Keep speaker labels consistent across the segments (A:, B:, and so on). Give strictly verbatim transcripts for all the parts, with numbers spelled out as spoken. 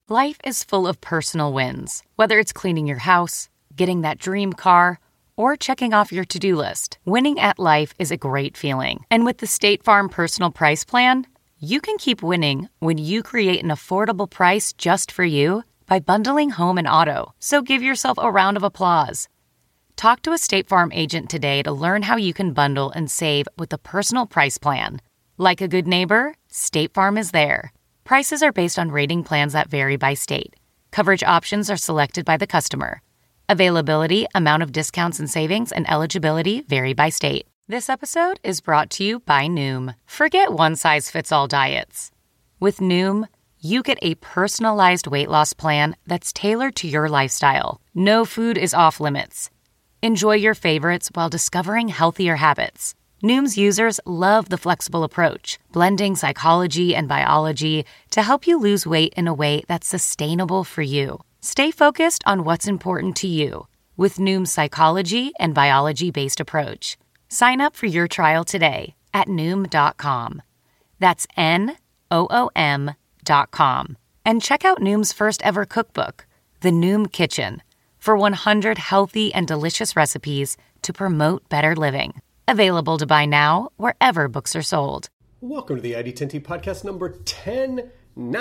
A: Life is full of personal wins, whether it's cleaning your house, getting that dream car, or checking off your to-do list. Winning at life is a great feeling. And with the State Farm Personal Price Plan, you can keep winning when you create an affordable price just for you by bundling home and auto. So give yourself a round of applause. Talk to a State Farm agent today to learn how you can bundle and save with the Personal Price Plan. Like a good neighbor, State Farm is there. Prices are based on rating plans that vary by state. Coverage options are selected by the customer. Availability, amount of discounts and savings, and eligibility vary by state. This episode is brought to you by Noom. Forget one-size-fits-all diets. With Noom, you get a personalized weight loss plan that's tailored to your lifestyle. No food is off limits. Enjoy your favorites while discovering healthier habits. Noom's users love the flexible approach, blending psychology and biology to help you lose weight in a way that's sustainable for you. Stay focused on what's important to you with Noom's psychology and biology-based approach. Sign up for your trial today at Noom dot com. That's N O O M dot com. And check out Noom's first ever cookbook, The Noom Kitchen, for one hundred healthy and delicious recipes to promote better living. Available to buy now wherever books are sold.
B: Welcome to the I D ten T podcast number ten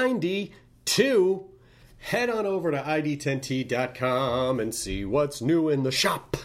B: ninety-two. Head on over to I D ten T dot com and see what's new in the shop.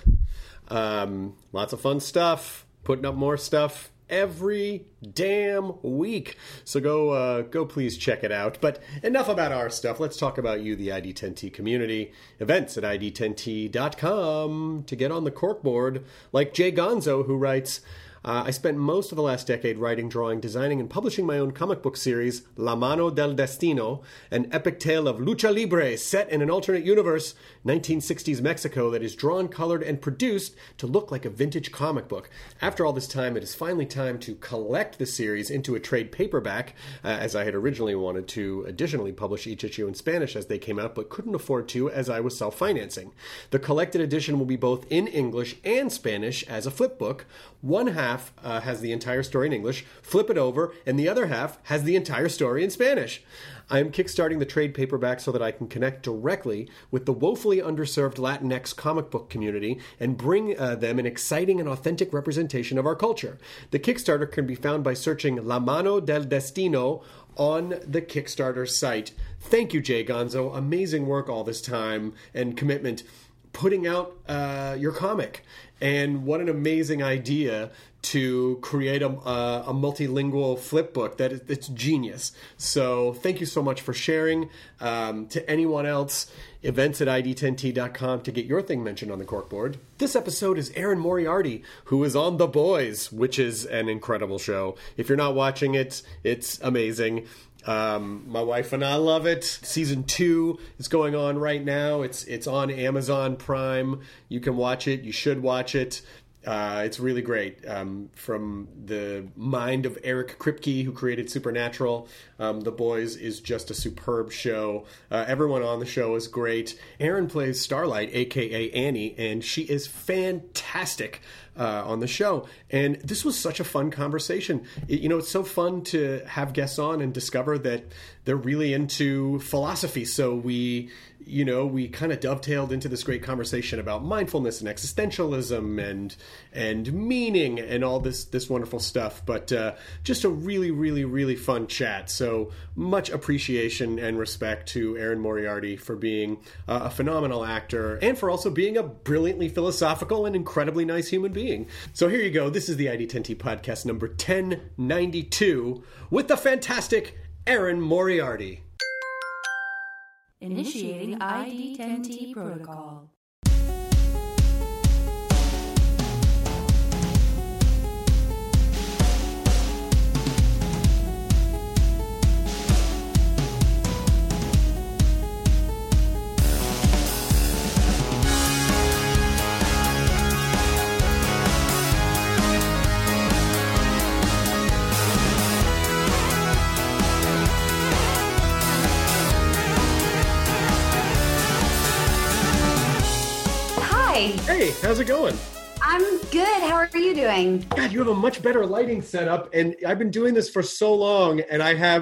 B: Um, lots of fun stuff. Putting up more stuff every damn week. So go, uh, go please check it out. But enough about our stuff. Let's talk about you, the I D ten T community. Events at I D ten T dot com to get on the corkboard. Like Jay Gonzo, who writes, Uh, I spent most of the last decade writing, drawing, designing, and publishing my own comic book series, La Mano del Destino, an epic tale of lucha libre set in an alternate universe, nineteen sixties Mexico, that is drawn, colored, and produced to look like a vintage comic book. After all this time, it is finally time to collect the series into a trade paperback, uh, as I had originally wanted to additionally publish each issue in Spanish as they came out, but couldn't afford to as I was self-financing. The collected edition will be both in English and Spanish as a flip book. One half uh, has the entire story in English, flip it over, and the other half has the entire story in Spanish. I am kickstarting the trade paperback so that I can connect directly with the woefully underserved Latinx comic book community and bring uh, them an exciting and authentic representation of our culture. The Kickstarter can be found by searching La Mano del Destino on the Kickstarter site. Thank you, Jay Gonzo. Amazing work all this time and commitment putting out uh, your comic. And what an amazing idea to create a, a, a multilingual flip book. That is, it's genius. So thank you so much for sharing. Um, to anyone else, events at I D ten T dot com to get your thing mentioned on the corkboard. This episode is Erin Moriarty, who is on The Boys, which is an incredible show. If you're not watching it, it's amazing. Um, my wife and I love it. Season two is going on right now. It's it's on Amazon Prime. You can watch it. You should watch it. Uh, it's really great. Um, from the mind of Eric Kripke, who created Supernatural, um, The Boys is just a superb show. Uh, everyone on the show is great. Erin plays Starlight, a k a. Annie, and she is fantastic uh, on the show. And this was such a fun conversation. It, you know, it's so fun to have guests on and discover that they're really into philosophy. So we... you know, we kind of dovetailed into this great conversation about mindfulness and existentialism and and meaning and all this this wonderful stuff. But uh, just a really, really, really fun chat. So much appreciation and respect to Erin Moriarty for being uh, a phenomenal actor and for also being a brilliantly philosophical and incredibly nice human being. So here you go. This is the I D ten T podcast number ten ninety-two with the fantastic Erin Moriarty.
C: Initiating I D ten T protocol.
B: Hey, how's it going?
D: I'm good. How are you doing?
B: God, you have a much better lighting setup, and I've been doing this for so long, and I have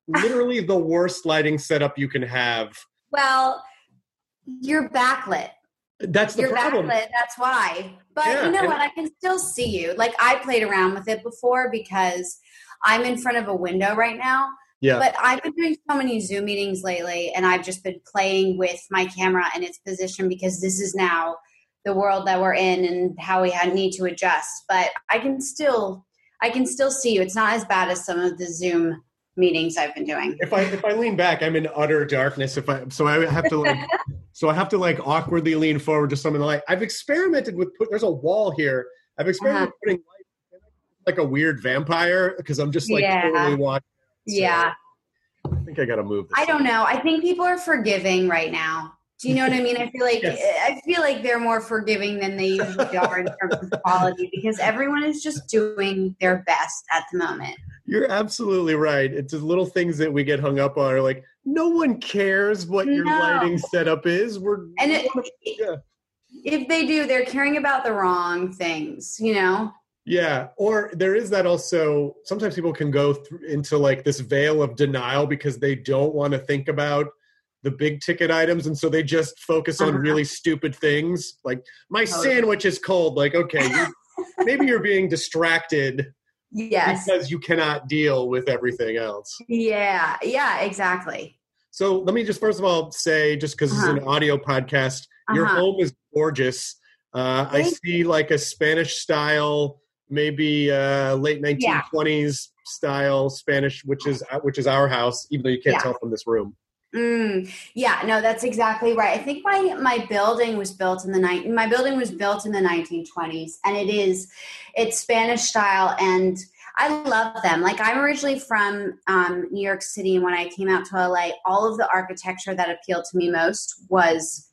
B: literally the worst lighting setup you can have.
D: Well, you're backlit.
B: That's the
D: you're
B: problem.
D: Backlit, that's why. But
B: Yeah,
D: you know
B: and-
D: what? I can still see you. Like, I played around with it before because I'm in front of a window right now.
B: Yeah.
D: But I've been doing so many Zoom meetings lately, and I've just been playing with my camera and its position because this is now the world that we're in and how we had, need to adjust. But I can still, I can still see you. It's not as bad as some of the Zoom meetings I've been doing.
B: If I if I lean back, I'm in utter darkness. If I so I have to like so I have to like awkwardly lean forward to some of the light. I've experimented with put. There's a wall here. I've experimented
D: Uh-huh.
B: with putting light like a weird vampire because I'm just like
D: Yeah.
B: totally watching. So
D: Yeah.
B: I think I got to move this.
D: I don't know. I think people are forgiving right now. Do you know what I mean? I feel like
B: Yes.
D: I feel like they're more forgiving than they usually are in terms of quality because everyone is just doing their best at the moment.
B: You're absolutely right. It's the little things that we get hung up on are like, no one cares what your
D: No.
B: lighting setup is. We're
D: And it,
B: yeah.
D: if they do, they're caring about the wrong things, you know?
B: Yeah, or there is that also, sometimes people can go through into like this veil of denial because they don't want to think about the big ticket items, and so they just focus on
D: Uh-huh.
B: really stupid things. Like, my
D: Totally.
B: sandwich is cold. Like, okay, you, maybe you're being distracted
D: Yes.
B: because you cannot deal with everything else.
D: Yeah. Yeah, exactly.
B: So let me just first of all say, just because this is
D: Uh-huh.
B: an audio podcast, your
D: Uh-huh.
B: home is gorgeous. Uh, I
D: Thank
B: see like a Spanish style, maybe uh, late nineteen twenties style Spanish, which is uh, which is our house, even though you can't
D: Yeah.
B: tell from this room.
D: Mm, yeah, no, that's exactly right. I think my my building was built in the night. My building was built in the nineteen twenties, and it is it's Spanish style, and I love them. Like, I'm originally from um, New York City, and when I came out to L A, all of the architecture that appealed to me most was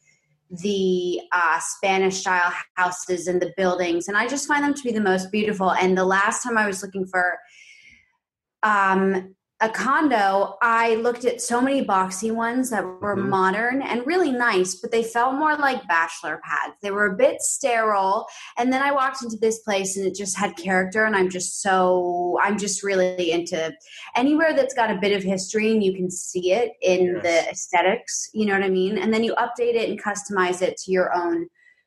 D: the uh, Spanish style houses and the buildings, and I just find them to be the most beautiful. And the last time I was looking for um, a condo, I looked at so many boxy ones that were
B: Mhm.
D: modern and really nice, but they felt more like bachelor pads. They were a bit sterile. And then I walked into this place and it just had character. And I'm just so, I'm just really into anywhere that's got a bit of history and you can see it in
B: Yes.
D: the aesthetics, you know what I mean? And then you update it and customize it to your own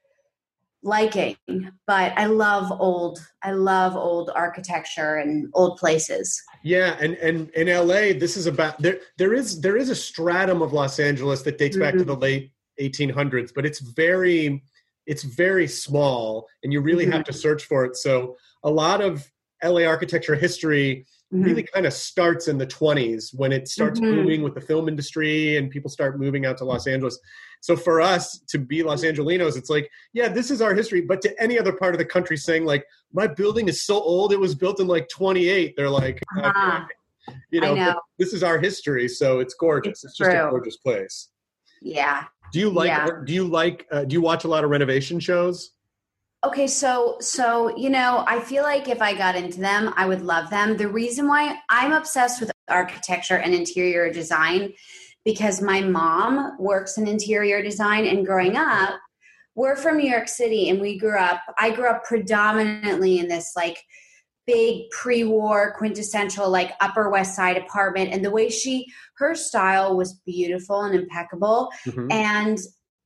D: liking. But I love old, I love old architecture and old places.
B: Yeah, and, and in L A, this is about there. There is there is a stratum of Los Angeles that dates back to
D: Mhm.
B: the late eighteen hundreds, but it's very it's very small, and you really have to search for it. So a lot of L A architecture history
D: Mhm.
B: really kind of starts in the twenties when it starts
D: Mhm.
B: booming with the film industry and people start moving out to Los Angeles. So for us to be Los Angelinos, it's like, yeah, this is our history. But to any other part of the country saying like, my building is so old, it was built in like twenty-eight. They're like,
D: Uh-huh.
B: okay. you know,
D: I know.
B: but this is our history. So it's gorgeous.
D: It's
B: It's, just a
D: true.
B: gorgeous place.
D: Yeah.
B: Do you like,
D: Yeah.
B: do you like, uh, do you watch a lot of renovation shows?
D: Okay, so so you know, I feel like if I got into them, I would love them. The reason why I'm obsessed with architecture and interior design because my mom works in interior design, and growing up, we're from New York City and we grew up I grew up predominantly in this like big pre-war quintessential like Upper West Side apartment, and the way she her style was beautiful and impeccable.
B: Mhm.
D: And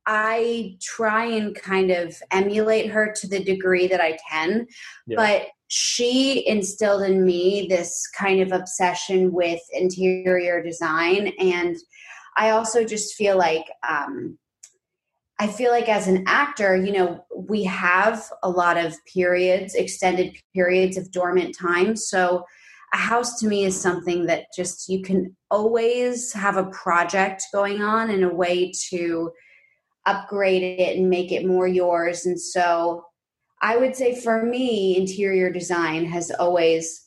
D: I try and kind of emulate her to the degree that I can.
B: Yeah.
D: But she instilled in me this kind of obsession with interior design. And I also just feel like, um, I feel like as an actor, you know, we have a lot of periods, extended periods of dormant time. So a house to me is something that just you can always have a project going on and a way to upgrade it and make it more yours. And so I would say for me, interior design has always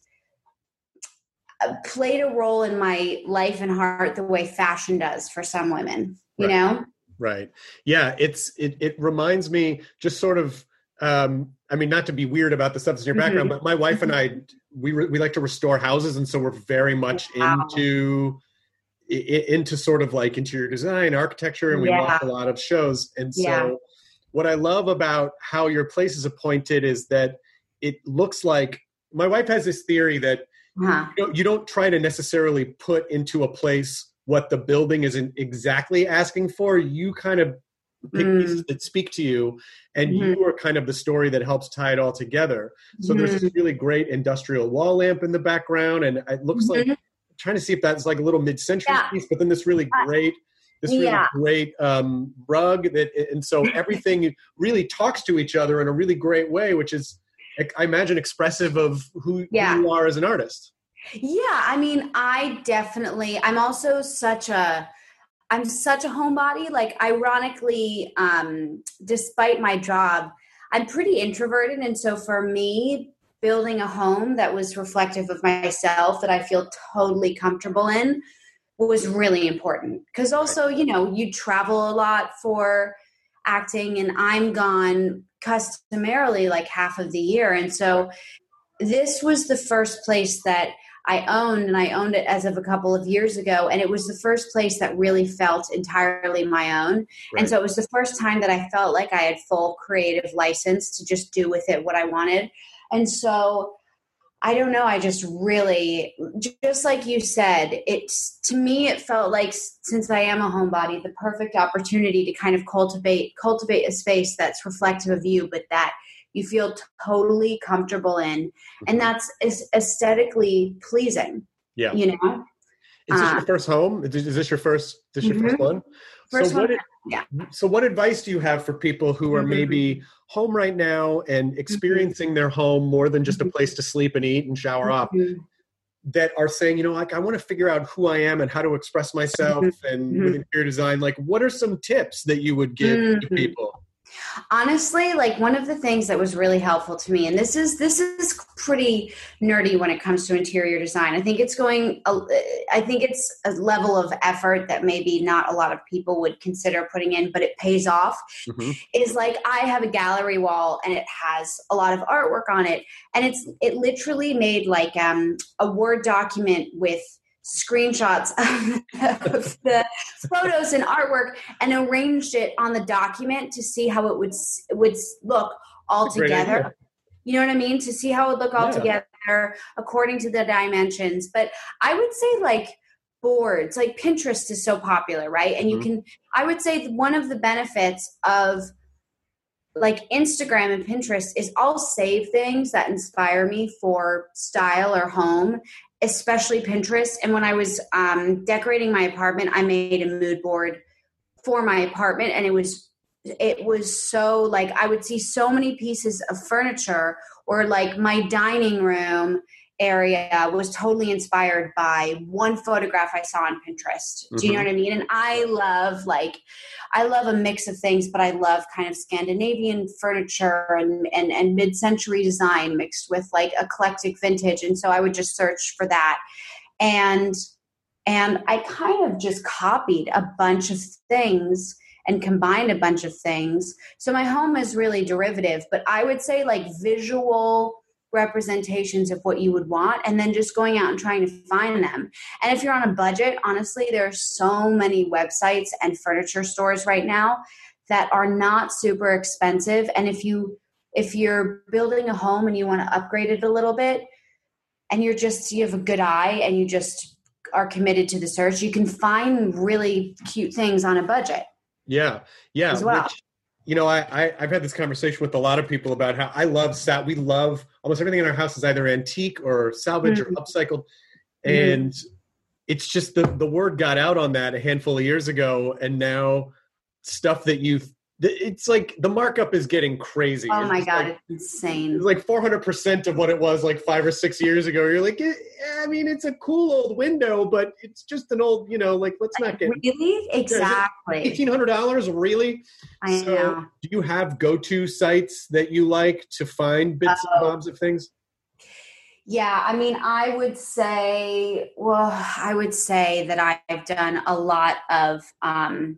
D: played a role in my life and heart the way fashion does for some women, you
B: Right.
D: know?
B: Right. Yeah. It's, it, it reminds me just sort of, um, I mean, not to be weird about the stuff that's in your background,
D: Mhm.
B: but my wife and I, we, re- we like to restore houses. And so we're very much
D: Wow.
B: into, i- into sort of like interior design, architecture, and we
D: Yeah.
B: watch a lot of shows. And so
D: Yeah.
B: what I love about how your place is appointed is that it looks like, my wife has this theory that
D: Uh-huh.
B: you don't, you don't try to necessarily put into a place what the building isn't exactly asking for. You kind of pick
D: Mm.
B: pieces that speak to you, and
D: Mhm.
B: you are kind of the story that helps tie it all together. So there's this really great industrial wall lamp in the background, and it looks like,
D: Mhm.
B: I'm trying to see if that's like a little mid-century
D: Yeah.
B: piece, but then this really great, this really
D: Yeah.
B: great um, rug that, and so everything really talks to each other in a really great way, which is, I imagine, expressive of who,
D: Yeah.
B: who you are as an artist.
D: Yeah, I mean, I definitely, I'm also such a, I'm such a homebody. Like, ironically, um, despite my job, I'm pretty introverted. And so for me, building a home that was reflective of myself, that I feel totally comfortable in, was really important. Because also, you know, you travel a lot for acting, and I'm gone customarily like half of the year. And so this was the first place that I owned, and I owned it as of a couple of years ago. And it was the first place that really felt entirely my own.
B: Right.
D: And so it was the first time that I felt like I had full creative license to just do with it what I wanted. And so I don't know, I just really, just like you said, it's, to me, it felt like, since I am a homebody, the perfect opportunity to kind of cultivate, cultivate a space that's reflective of you, but that you feel totally comfortable in, and that's is aesthetically pleasing.
B: Yeah.
D: You know?
B: Is this
D: Uh,
B: your first home? Is is this your first, this your
D: Mhm.
B: first one?
D: First
B: so what,
D: one, yeah.
B: So what advice do you have for people who are
D: Mhm.
B: maybe home right now and experiencing their home more than just a place to sleep and eat and shower off,
D: Mhm.
B: that are saying, you know, like, I want to figure out who I am and how to express myself, and
D: Mhm.
B: with interior design, like, what are some tips that you would give to
D: Mhm.
B: people?
D: Honestly, like, one of the things that was really helpful to me, and this is this is pretty nerdy when it comes to interior design. I think it's going, I think it's a level of effort that maybe not a lot of people would consider putting in, but it pays off.
B: Mm-hmm.
D: Is like, I have a gallery wall, and it has a lot of artwork on it, and it's it literally made like um, a Word document with screenshots of the photos and artwork, and arranged it on the document to see how it would would look all
B: That's a great
D: together.
B: idea.
D: You know what I mean? To see how it would look all
B: Yeah.
D: together according to the dimensions. But I would say, like, boards, like Pinterest is so popular, right? And you
B: Mhm.
D: can, I would say one of the benefits of like Instagram and Pinterest is I'll save things that inspire me for style or home, especially Pinterest. And when I was um, decorating my apartment, I made a mood board for my apartment, and it was it was so, like, I would see so many pieces of furniture, or like my dining room area was totally inspired by one photograph I saw on Pinterest. Do you know
B: Mhm.
D: what I mean? And I love, like, I love a mix of things, but I love kind of Scandinavian furniture and, and, and mid-century design mixed with like eclectic vintage. And so I would just search for that. And, and I kind of just copied a bunch of things and combined a bunch of things. So my home is really derivative, but I would say like visual representations of what you would want, and then just going out and trying to find them. And if you're on a budget, honestly, there are so many websites and furniture stores right now that are not super expensive. And if you if you're building a home and you want to upgrade it a little bit, and you're just you have a good eye and you just are committed to the search, you can find really cute things on a budget.
B: Yeah. Yeah.
D: As well.
B: Which, you know, I, I, I've had this conversation with a lot of people about how I love, sal- we love almost everything in our house is either antique or salvage
D: Mhm.
B: or upcycled.
D: Mhm.
B: And it's just the, the word got out on that a handful of years ago. And now stuff that you've, it's like the markup is getting crazy.
D: Oh
B: It's
D: my
B: just
D: God,
B: like,
D: it's insane.
B: it's like four hundred percent of what it was like five or six years ago. You're like, eh, I mean, it's a cool old window, but it's just an old, you know, like, let's not get
D: Really? Exactly.
B: eighteen hundred dollars, really?
D: I
B: so
D: know.
B: do you have go-to sites that you like to find bits
D: Oh.
B: and bobs of things?
D: Yeah, I mean, I would say, well, I would say that I've done a lot of, um,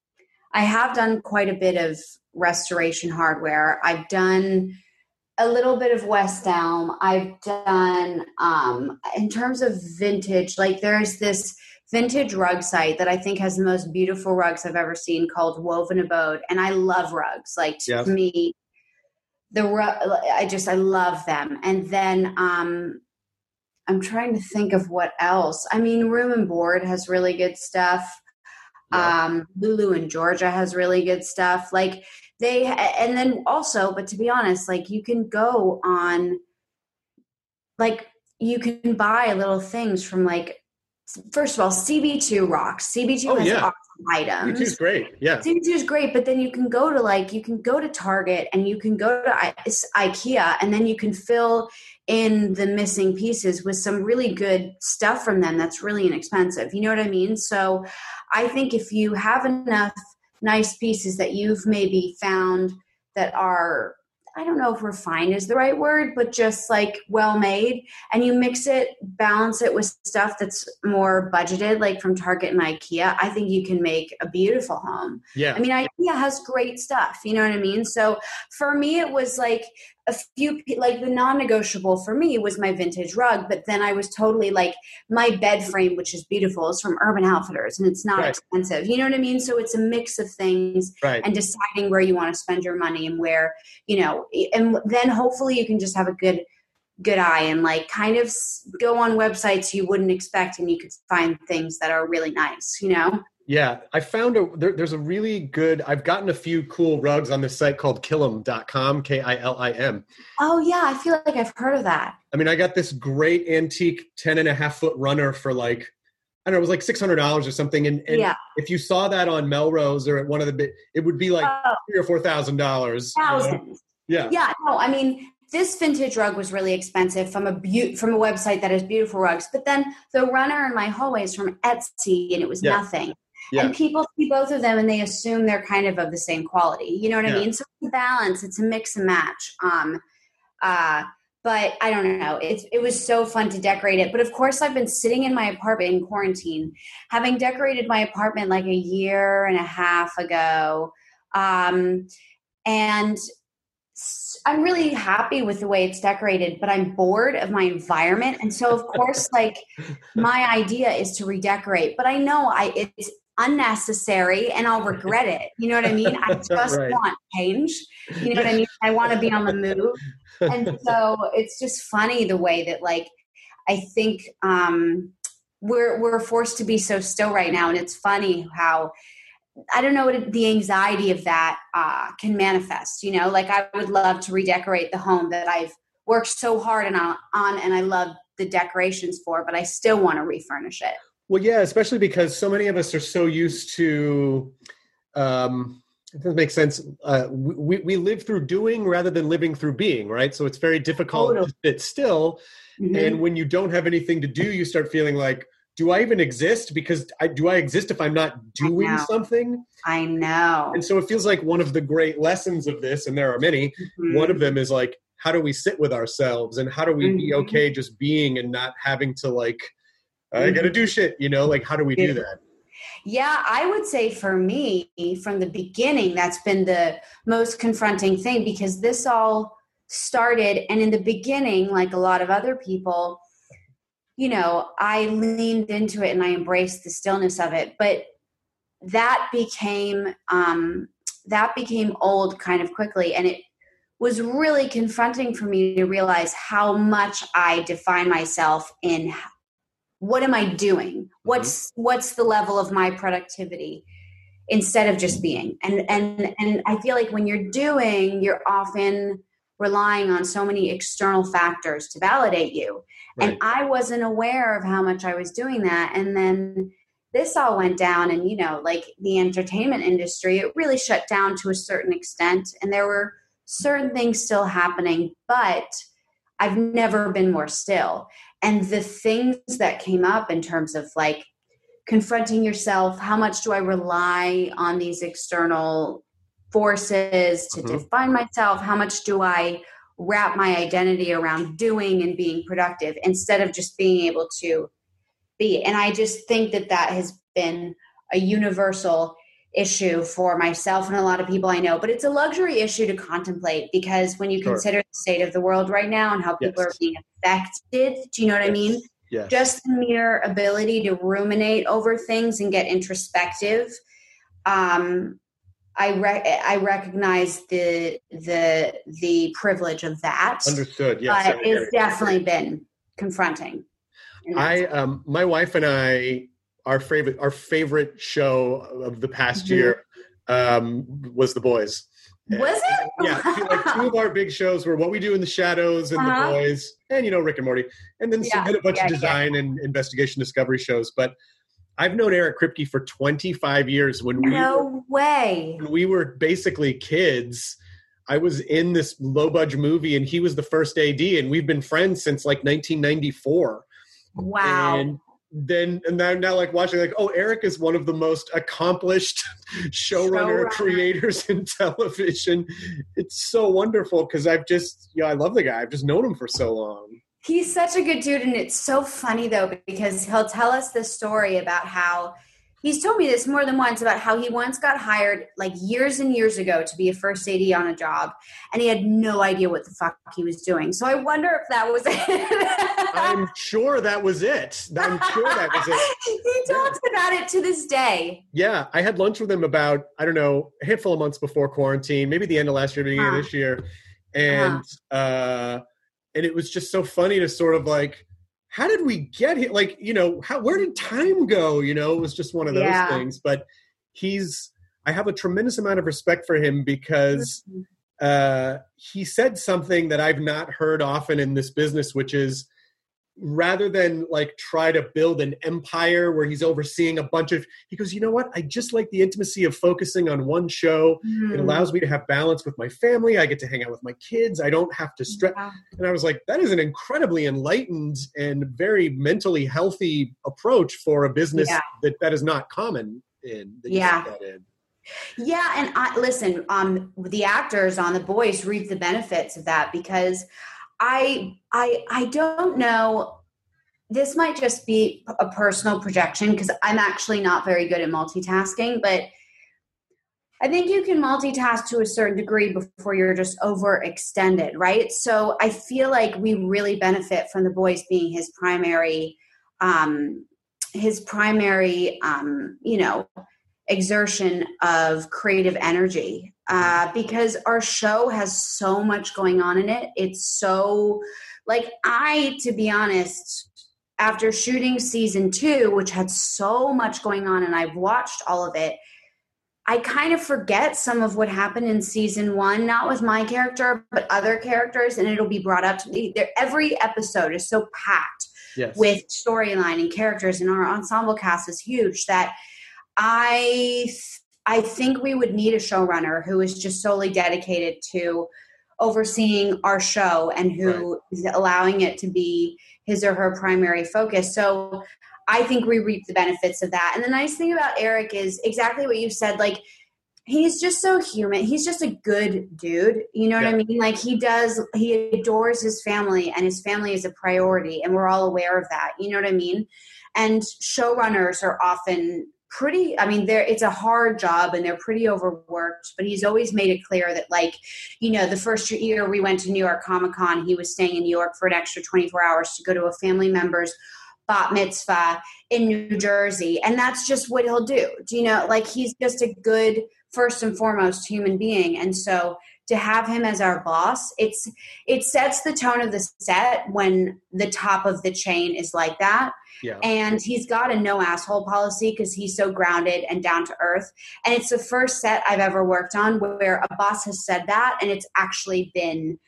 D: I have done quite a bit of restoration hardware. I've done a little bit of West Elm. I've done, um, in terms of vintage, like there's this vintage rug site that I think has the most beautiful rugs I've ever seen called Woven Abode. And I love rugs. Like, to
B: Yes.
D: me, the rug, I just, I love them. And then, um, I'm trying to think of what else. I mean, Room and Board has really good stuff. Yeah. Um, Lulu in Georgia has really good stuff. Like they, and then also, but to be honest, like you can go on, like you can buy little things from like, first of all, C B two rocks. C B two
B: oh,
D: has
B: yeah.
D: awesome items.
B: C B two is great. Yeah.
D: C B two is great, but then you can go to like, you can go to Target and you can go to I- IKEA and then you can fill in the missing pieces with some really good stuff from them that's really inexpensive. You know what I mean? So I think if you have enough nice pieces that you've maybe found that are, I don't know if refined is the right word, but just like well made, and you mix it, balance it with stuff that's more budgeted, like from Target and IKEA, I think you can make a beautiful home.
B: Yeah.
D: I mean, IKEA has great stuff, you know what I mean? So for me, it was like a few, like the non-negotiable for me was my vintage rug, but then I was totally like my bed frame, which is beautiful, is from Urban Outfitters and it's not
B: right.
D: expensive. You know what I mean? So it's a mix of things
B: right.
D: and deciding where you want to spend your money and where, you know, and then hopefully you can just have a good, good eye and like kind of go on websites you wouldn't expect and you could find things that are really nice, you know?
B: Yeah, I found a there, there's a really good, I've gotten a few cool rugs on this site called Kilim dot com, K I L I M.
D: Oh yeah, I feel like I've heard of that.
B: I mean, I got this great antique ten and a half foot runner for like, I don't know, it was like six hundred dollars or something. And, and
D: yeah.
B: if you saw that on Melrose or at one of the bit, it would be like oh, three or four thousand dollars.
D: Thousands.
B: You know? Yeah.
D: Yeah, no, I mean, this vintage rug was really expensive from a be- from a website that has beautiful rugs. But then the runner in my hallway is from Etsy and it was yeah. nothing. Yeah. And people see both of them and they assume they're kind of of the same quality. You know what yeah. I mean? So it's a balance. It's a mix and match. Um, uh, but I don't know. It's, it was so fun to decorate it. But of course, I've been sitting in my apartment in quarantine, having decorated my apartment like a year and a half ago. Um, and I'm really happy with the way it's decorated, but I'm bored of my environment. And so, of course, like my idea is to redecorate. But I know I it's unnecessary and I'll regret it. You know what I mean? I just right. want change. You know what I mean? I want to be on the move. And so it's just funny the way that like, I think um, we're, we're forced to be so still right now. And it's funny how, I don't know what the anxiety of that uh, can manifest, you know, like I would love to redecorate the home that I've worked so hard and on, on and I love the decorations for, but I still want to refurnish it.
B: Well, yeah, especially because so many of us are so used to, um, it doesn't make sense. Uh, we, we live through doing rather than living through being, right? So it's very difficult totally. to sit still. Mm-hmm. And when you don't have anything to do, you start feeling like, do I even exist? Because I, do I exist if I'm not doing
D: I
B: something?
D: I know.
B: And so it feels like one of the great lessons of this, and there are many, mm-hmm. one of them is like, how do we sit with ourselves and how do we mm-hmm. be okay just being and not having to like, I mm-hmm. got to do shit, you know, like how do we do that?
D: Yeah, I would say for me from the beginning, that's been the most confronting thing because this all started. And in the beginning, like a lot of other people, you know, I leaned into it and I embraced the stillness of it, but that became, um, that became old kind of quickly. And it was really confronting for me to realize how much I define myself in what am I doing? What's, mm-hmm. what's the level of my productivity instead of just being? And, and, and I feel like when you're doing, you're often relying on so many external factors to validate you. Right. And I wasn't aware of how much I was doing that. And then this all went down and, you know, like the entertainment industry, it really shut down to a certain extent. And there were certain things still happening, but I've never been more still. And the things that came up in terms of like confronting yourself, how much do I rely on these external forces to mm-hmm. define myself? How much do I wrap my identity around doing and being productive instead of just being able to be? And I just think that that has been a universal issue for myself and a lot of people I know, but it's a luxury issue to contemplate because when you sure. consider the state of the world right now and how people yes. are being affected, do you know what yes. I mean?
B: Yes.
D: Just the mere ability to ruminate over things and get introspective. Um, I re- I recognize the the the privilege of that.
B: Understood. Yes,
D: but it's definitely been confronting.
B: I, um, my wife and I, our favorite, our favorite show of the past mm-hmm. year um, was The Boys.
D: Was it?
B: Yeah, wow. Like two of our big shows were What We Do in the Shadows and uh-huh. The Boys, and you know Rick and Morty, and then yeah. some, a bunch yeah, of design yeah. and investigation discovery shows. But I've known Eric Kripke for twenty-five years. When we
D: no
B: were,
D: way.
B: When we were basically kids, I was in this low budget movie, and he was the first A D, and we've been friends since like nineteen ninety-four.
D: Wow.
B: And then and now, now like watching like, oh, Eric is one of the most accomplished showrunner, showrunner. creators in television. It's so wonderful because I've just, yeah, I love the guy. I've just known him for so long.
D: He's such a good dude. And it's so funny though, because he'll tell us this story about how he's told me this more than once about how he once got hired like years and years ago to be a first A D on a job, and he had no idea what the fuck he was doing. So I wonder if that was it.
B: I'm sure that was it. I'm sure that was it.
D: He talks yeah. about it to this day.
B: Yeah. I had lunch with him about, I don't know, a handful of months before quarantine, maybe the end of last year, beginning uh-huh. of this year. And, uh-huh. uh, and it was just so funny to sort of like, how did we get here? Like, you know, how, where did time go? You know, it was just one of those yeah. things, but he's, I have a tremendous amount of respect for him because uh, he said something that I've not heard often in this business, which is rather than like try to build an empire where he's overseeing a bunch of, he goes, you know what? I just like the intimacy of focusing on one show. Mm. It allows me to have balance with my family. I get to hang out with my kids. I don't have to stress. Yeah. And I was like, that is an incredibly enlightened and very mentally healthy approach for a business yeah. that, that is not common in. That
D: yeah.
B: that in.
D: Yeah. And I, listen, um, the actors on The Boys reap the benefits of that because I, I, I don't know. This might just be a personal projection because I'm actually not very good at multitasking, but I think you can multitask to a certain degree before you're just overextended, right? So I feel like we really benefit from The Boys being his primary, um, his primary, um, you know, exertion of creative energy. Uh, because our show has so much going on in it. It's so, like, I, to be honest, after shooting season two, which had so much going on and I've watched all of it, I kind of forget some of what happened in season one, not with my character, but other characters, and it'll be brought up to me. Every episode is so packed yes. with storyline and characters, and our ensemble cast is huge that I I think we would need a showrunner who is just solely dedicated to overseeing our show and who right. is allowing it to be his or her primary focus. So I think we reap the benefits of that. And the nice thing about Eric is exactly what you said. Like, he's just so human. He's just a good dude. You know yeah. what I mean? Like, he does, he adores his family, and his family is a priority, and we're all aware of that. You know what I mean? And showrunners are often pretty, I mean, they're, it's a hard job and they're pretty overworked, but he's always made it clear that, like, you know, the first year we went to New York Comic Con, he was staying in New York for an extra twenty-four hours to go to a family member's bat mitzvah in New Jersey. And that's just what he'll do. Do you know, like, he's just a good, first and foremost, human being. And so to have him as our boss, it's, it sets the tone of the set when the top of the chain is like that. Yeah. And he's got a no asshole policy because he's so grounded and down to earth. And it's the first set I've ever worked on where a boss has said that, and it's actually been,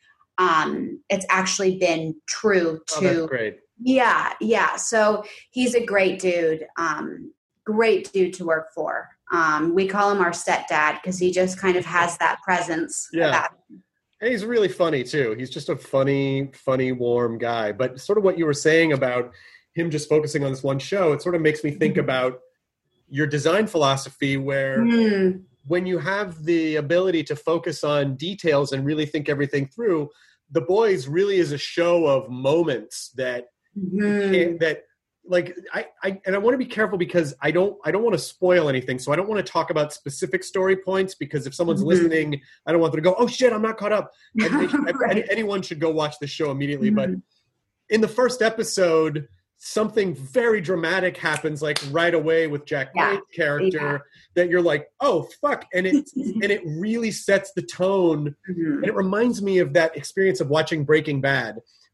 D: um, it's actually been true to.
B: Oh, that's great.
D: Yeah, yeah. So he's a great dude, um, great dude to work for. Um, we call him our stepdad because he just kind of has that presence.
B: Yeah.
D: That.
B: And he's really funny too. He's just a funny, funny, warm guy. But sort of what you were saying about him just focusing on this one show, it sort of makes me think mm-hmm. about your design philosophy where mm. when you have the ability to focus on details and really think everything through, The Boys really is a show of moments that mm-hmm. that like I, I and I want to be careful because I don't I don't want to spoil anything. So I don't want to talk about specific story points because if someone's mm-hmm. listening, I don't want them to go, oh shit, I'm not caught up. I, I, right. Anyone should go watch the show immediately. Mm-hmm. But in the first episode, something very dramatic happens like right away with Jack yeah. Blake's character yeah. that you're like, oh fuck. And it and it really sets the tone. Mm-hmm. And it reminds me of that experience of watching Breaking Bad,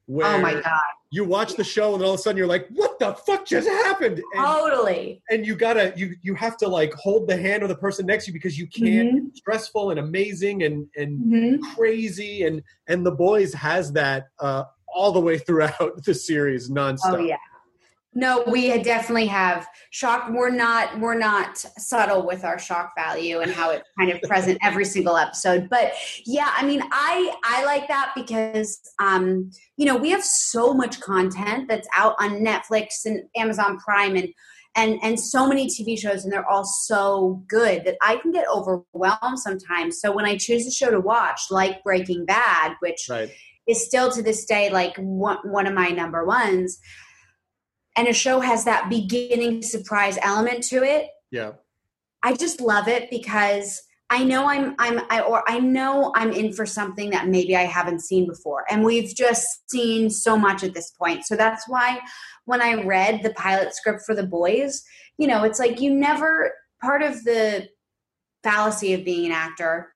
B: where
D: oh my God.
B: you watch the show and all of a sudden you're like, what the fuck just happened? And,
D: Totally.
B: and you gotta, you you have to like hold the hand of the person next to you because you can't,
D: Mm-hmm.
B: it's stressful and amazing and, and
D: Mm-hmm.
B: crazy. And, and The Boys has that uh, all the way throughout the series nonstop.
D: Oh yeah. No, we definitely have shock. We're not we're not subtle with our shock value and how it's kind of present every single episode. But yeah, I mean, I I like that because um, you know, we have so much content that's out on Netflix and Amazon Prime and and and so many T V shows, and they're all so good that I can get overwhelmed sometimes. So when I choose a show to watch, like Breaking Bad, which
B: Right.
D: is still to this day like one, one of my number ones, and a show has that beginning surprise element to it,
B: Yeah.
D: I just love it because I know I'm I'm I or I know I'm in for something that maybe I haven't seen before. And we've just seen so much at this point. So that's why when I read the pilot script for The Boys, you know, it's like you never part of the fallacy of being an actor,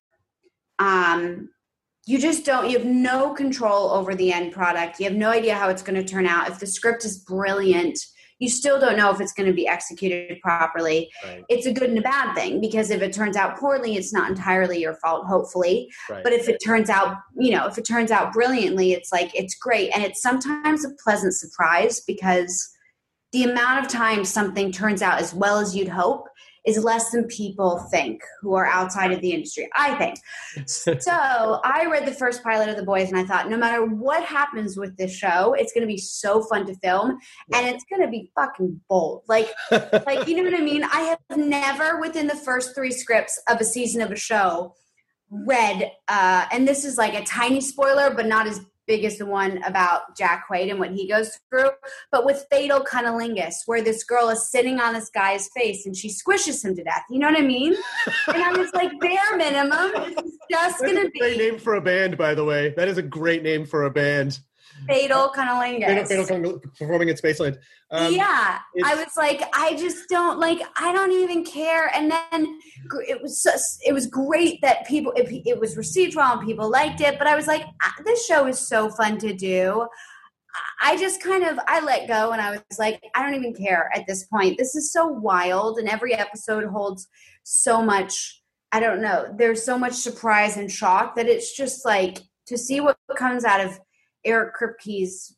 D: um, you just don't, you have no control over the end product. You have no idea how it's going to turn out. If the script is brilliant, you still don't know if it's going to be executed properly.
B: Right.
D: It's a good and a bad thing because if it turns out poorly, it's not entirely your fault, hopefully.
B: Right.
D: But if it turns out, you know, if it turns out brilliantly, it's like, it's great. And it's sometimes a pleasant surprise because the amount of times something turns out as well as you'd hope is less than people think who are outside of the industry, I think. So I read the first pilot of The Boys and I thought, no matter what happens with this show, it's going to be so fun to film and it's going to be fucking bold. Like, like, you know what I mean? I have never within the first three scripts of a season of a show read, uh, and this is like a tiny spoiler, but not as big as the one about Jack Quaid and what he goes through, but with Fatal Cunnilingus, where this girl is sitting on this guy's face and she squishes him to death. You know what I mean? And I was like, bare minimum, this is just going to be.
B: Great name for a band, by the way. That is a great name for a band.
D: Fatal Cunnilingus.
B: Fatal, Fatal Cunnilingus performing at Spaceland. Um,
D: yeah,
B: it's-
D: I was like, I just don't like. I don't even care. And then it was so, it was great that people it, it was received well and people liked it. But I was like, this show is so fun to do. I just kind of I let go and I was like, I don't even care at this point. This is so wild, and every episode holds so much. I don't know. There's so much surprise and shock that it's just like to see what comes out of Eric Kripke's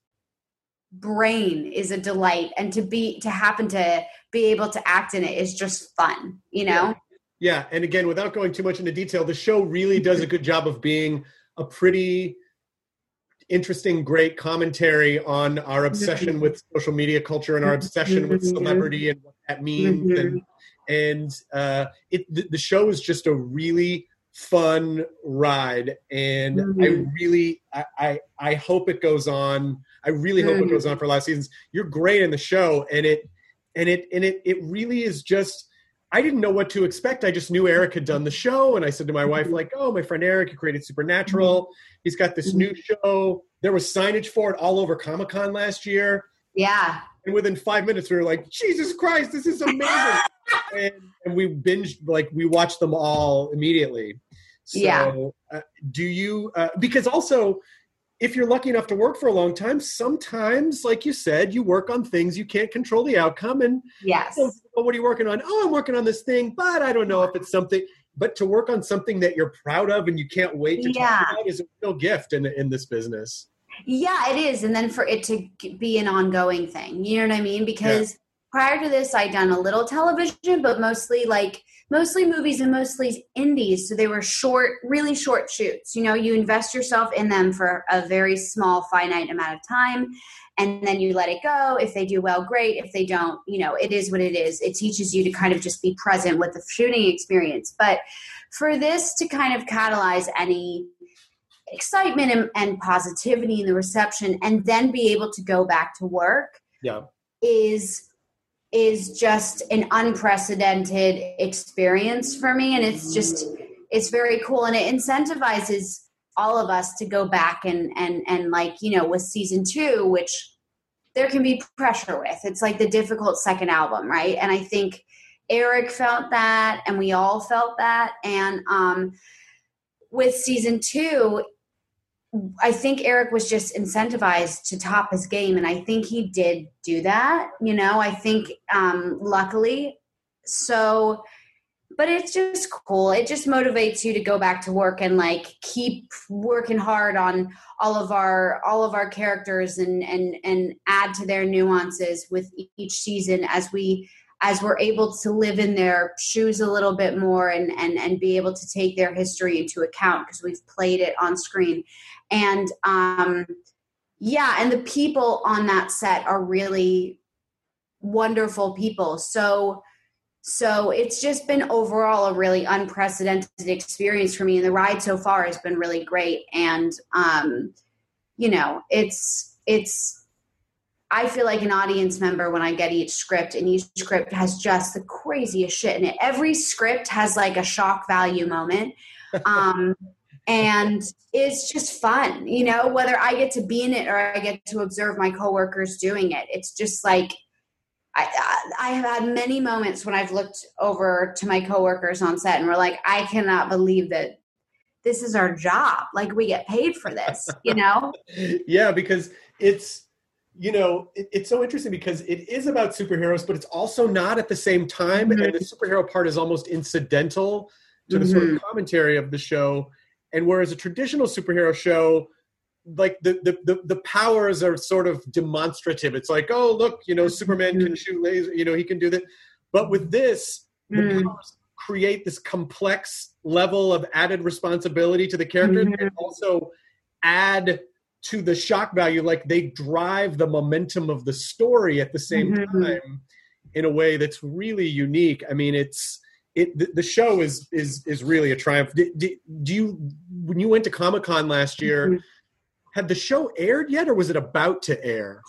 D: brain is a delight, and to be to happen to be able to act in it is just fun, you know.
B: Yeah. Yeah, and again, without going too much into detail, the show really does a good job of being a pretty interesting, great commentary on our obsession with social media culture and our obsession with celebrity and what that means.
D: Mm-hmm.
B: And and uh, it the, the show is just a really fun ride, and
D: Mm-hmm.
B: I really I, I I hope it goes on. I really hope
D: Mm-hmm.
B: it goes on for a lot of seasons. You're great in the show, and it and it and it it really is just. I didn't know what to expect. I just knew Eric had done the show, and I said to my wife, like, "Oh, my friend Eric, he created Supernatural. He's got this new show. There was signage for it all over Comic-Con last year."
D: Yeah.
B: And within five minutes, we were like, Jesus Christ, this is amazing. and, and we binged, like, we watched them all immediately. So,
D: Yeah.
B: uh, do you, uh, because also, if you're lucky enough to work for a long time, sometimes, like you said, you work on things you can't control the outcome. And,
D: Yes.
B: oh, what are you working on? Oh, I'm working on this thing, but I don't know if it's something. But to work on something that you're proud of and you can't wait to
D: Yeah.
B: talk about is a real gift in, in this business.
D: Yeah, it is. And then for it to be an ongoing thing, you know what I mean? Because prior to this, I'd done a little television, but mostly like mostly movies and mostly indies. So they were short, really short shoots. You know, you invest yourself in them for a very small, finite amount of time. And then you let it go. If they do well, great. If they don't, you know, it is what it is. It teaches you to kind of just be present with the shooting experience. But for this to kind of catalyze any excitement and, and positivity in the reception and then be able to go back to work
B: Yeah.
D: is is just an unprecedented experience for me. And it's just, it's very cool. And it incentivizes all of us to go back and, and, and like, you know, with season two, which there can be pressure with, it's like the difficult second album. Right. And I think Eric felt that, and we all felt that. And um, with season two, I think Eric was just incentivized to top his game. And I think he did do that, you know, I think, um, luckily. So, but it's just cool. It just motivates you to go back to work and like keep working hard on all of our, all of our characters and, and, and add to their nuances with each season as we, as we're able to live in their shoes a little bit more and, and, and be able to take their history into account because we've played it on screen. And um, yeah, and the people on that set are really wonderful people. So, so it's just been overall a really unprecedented experience for me. And the ride so far has been really great. And, um, you know, it's, it's, I feel like an audience member when I get each script, and each script has just the craziest shit in it. Every script has like a shock value moment. Um, and it's just fun, you know, whether I get to be in it or I get to observe my coworkers doing it. It's just like, I, I have had many moments when I've looked over to my coworkers on set and we're like, I cannot believe that this is our job. Like we get paid for this, you know?
B: Yeah, because it's, you know, it, it's so interesting because it is about superheroes, but it's also not at the same time. Mm-hmm. And the superhero part is almost incidental to the mm-hmm. sort of commentary of the show. And whereas a traditional superhero show, like the, the, the, the powers are sort of demonstrative. It's like, oh, look, you know, Superman can shoot laser, you know, he can do that. But with this, mm-hmm. the powers create this complex level of added responsibility to the characters mm-hmm. and also add to the shock value, like they drive the momentum of the story at the same mm-hmm. time in a way that's really unique. I mean, it's it. The, the show is is is really a triumph. Do, do, do you when you went to Comic-Con last year? Mm-hmm. Had the show aired yet, or was it about to air?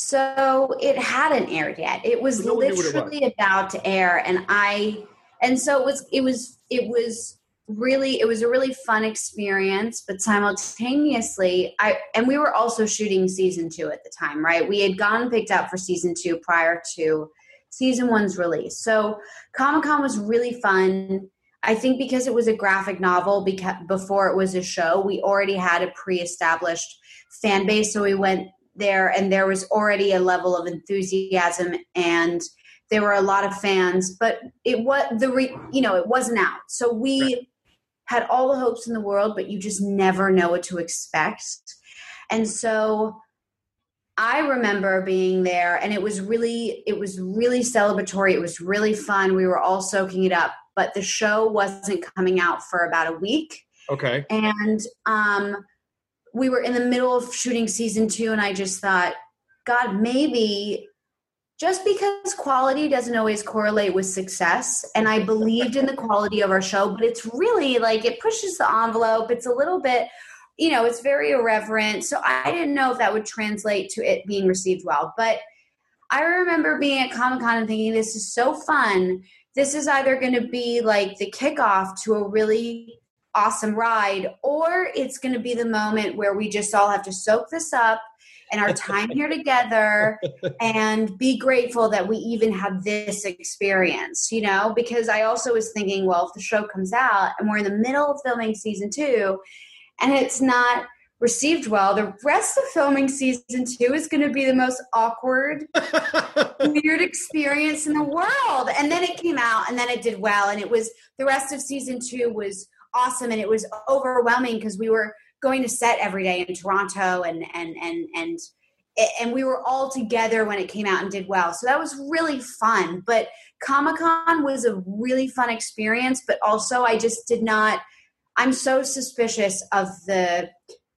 D: So it hadn't aired yet. It was
B: no
D: literally
B: it was.
D: about to air, and I and so it was it was it was. really it was a really fun experience, but simultaneously I and we were also shooting season two at the time, right? We had gone picked up for season two prior to season one's release. So Comic-Con was really fun. I think because it was a graphic novel because before it was a show, we already had a pre-established fan base. So we went there and there was already a level of enthusiasm and there were a lot of fans, but it was the re, you know, it wasn't out. So we right. had all the hopes in the world, but you just never know what to expect. And so I remember being there and it was really, it was really celebratory. It was really fun. We were all soaking it up, but the show wasn't coming out for about a week.
B: Okay.
D: And um, we were in the middle of shooting season two and I just thought, God, maybe just because quality doesn't always correlate with success, and I believed in the quality of our show, but it's really like it pushes the envelope. It's a little bit, you know, it's very irreverent. So I didn't know if that would translate to it being received well. But I remember being at Comic-Con and thinking, this is so fun. This is either going to be like the kickoff to a really awesome ride, or it's going to be the moment where we just all have to soak this up and our time here together and be grateful that we even have this experience, you know, because I also was thinking, well, if the show comes out and we're in the middle of filming season two and it's not received well, the rest of filming season two is going to be the most awkward, weird experience in the world. And then it came out and then it did well. And it was, the rest of season two was awesome. And it was overwhelming because we were going to set every day in Toronto and, and, and, and, and we were all together when it came out and did well. So that was really fun, but Comic-Con was a really fun experience, but also I just did not, I'm so suspicious of the,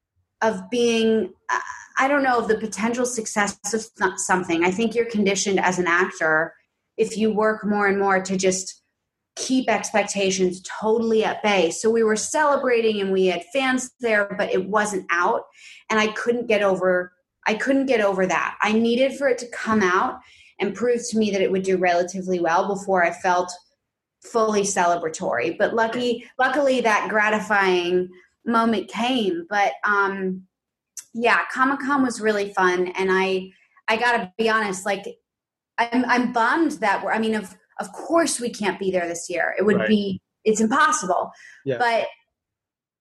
D: of being, I don't know, of the potential success of something. I think you're conditioned as an actor, if you work more and more, to just keep expectations totally at bay. So we were celebrating and we had fans there, but it wasn't out. And I couldn't get over, I couldn't get over that. I needed for it to come out and prove to me that it would do relatively well before I felt fully celebratory. But lucky, luckily that gratifying moment came. But um, yeah, Comic-Con was really fun. And I, I gotta be honest, like I'm, I'm bummed that we're, I mean, of, Of course we can't be there this year. It would
B: right.
D: be, it's impossible.
B: Yeah.
D: But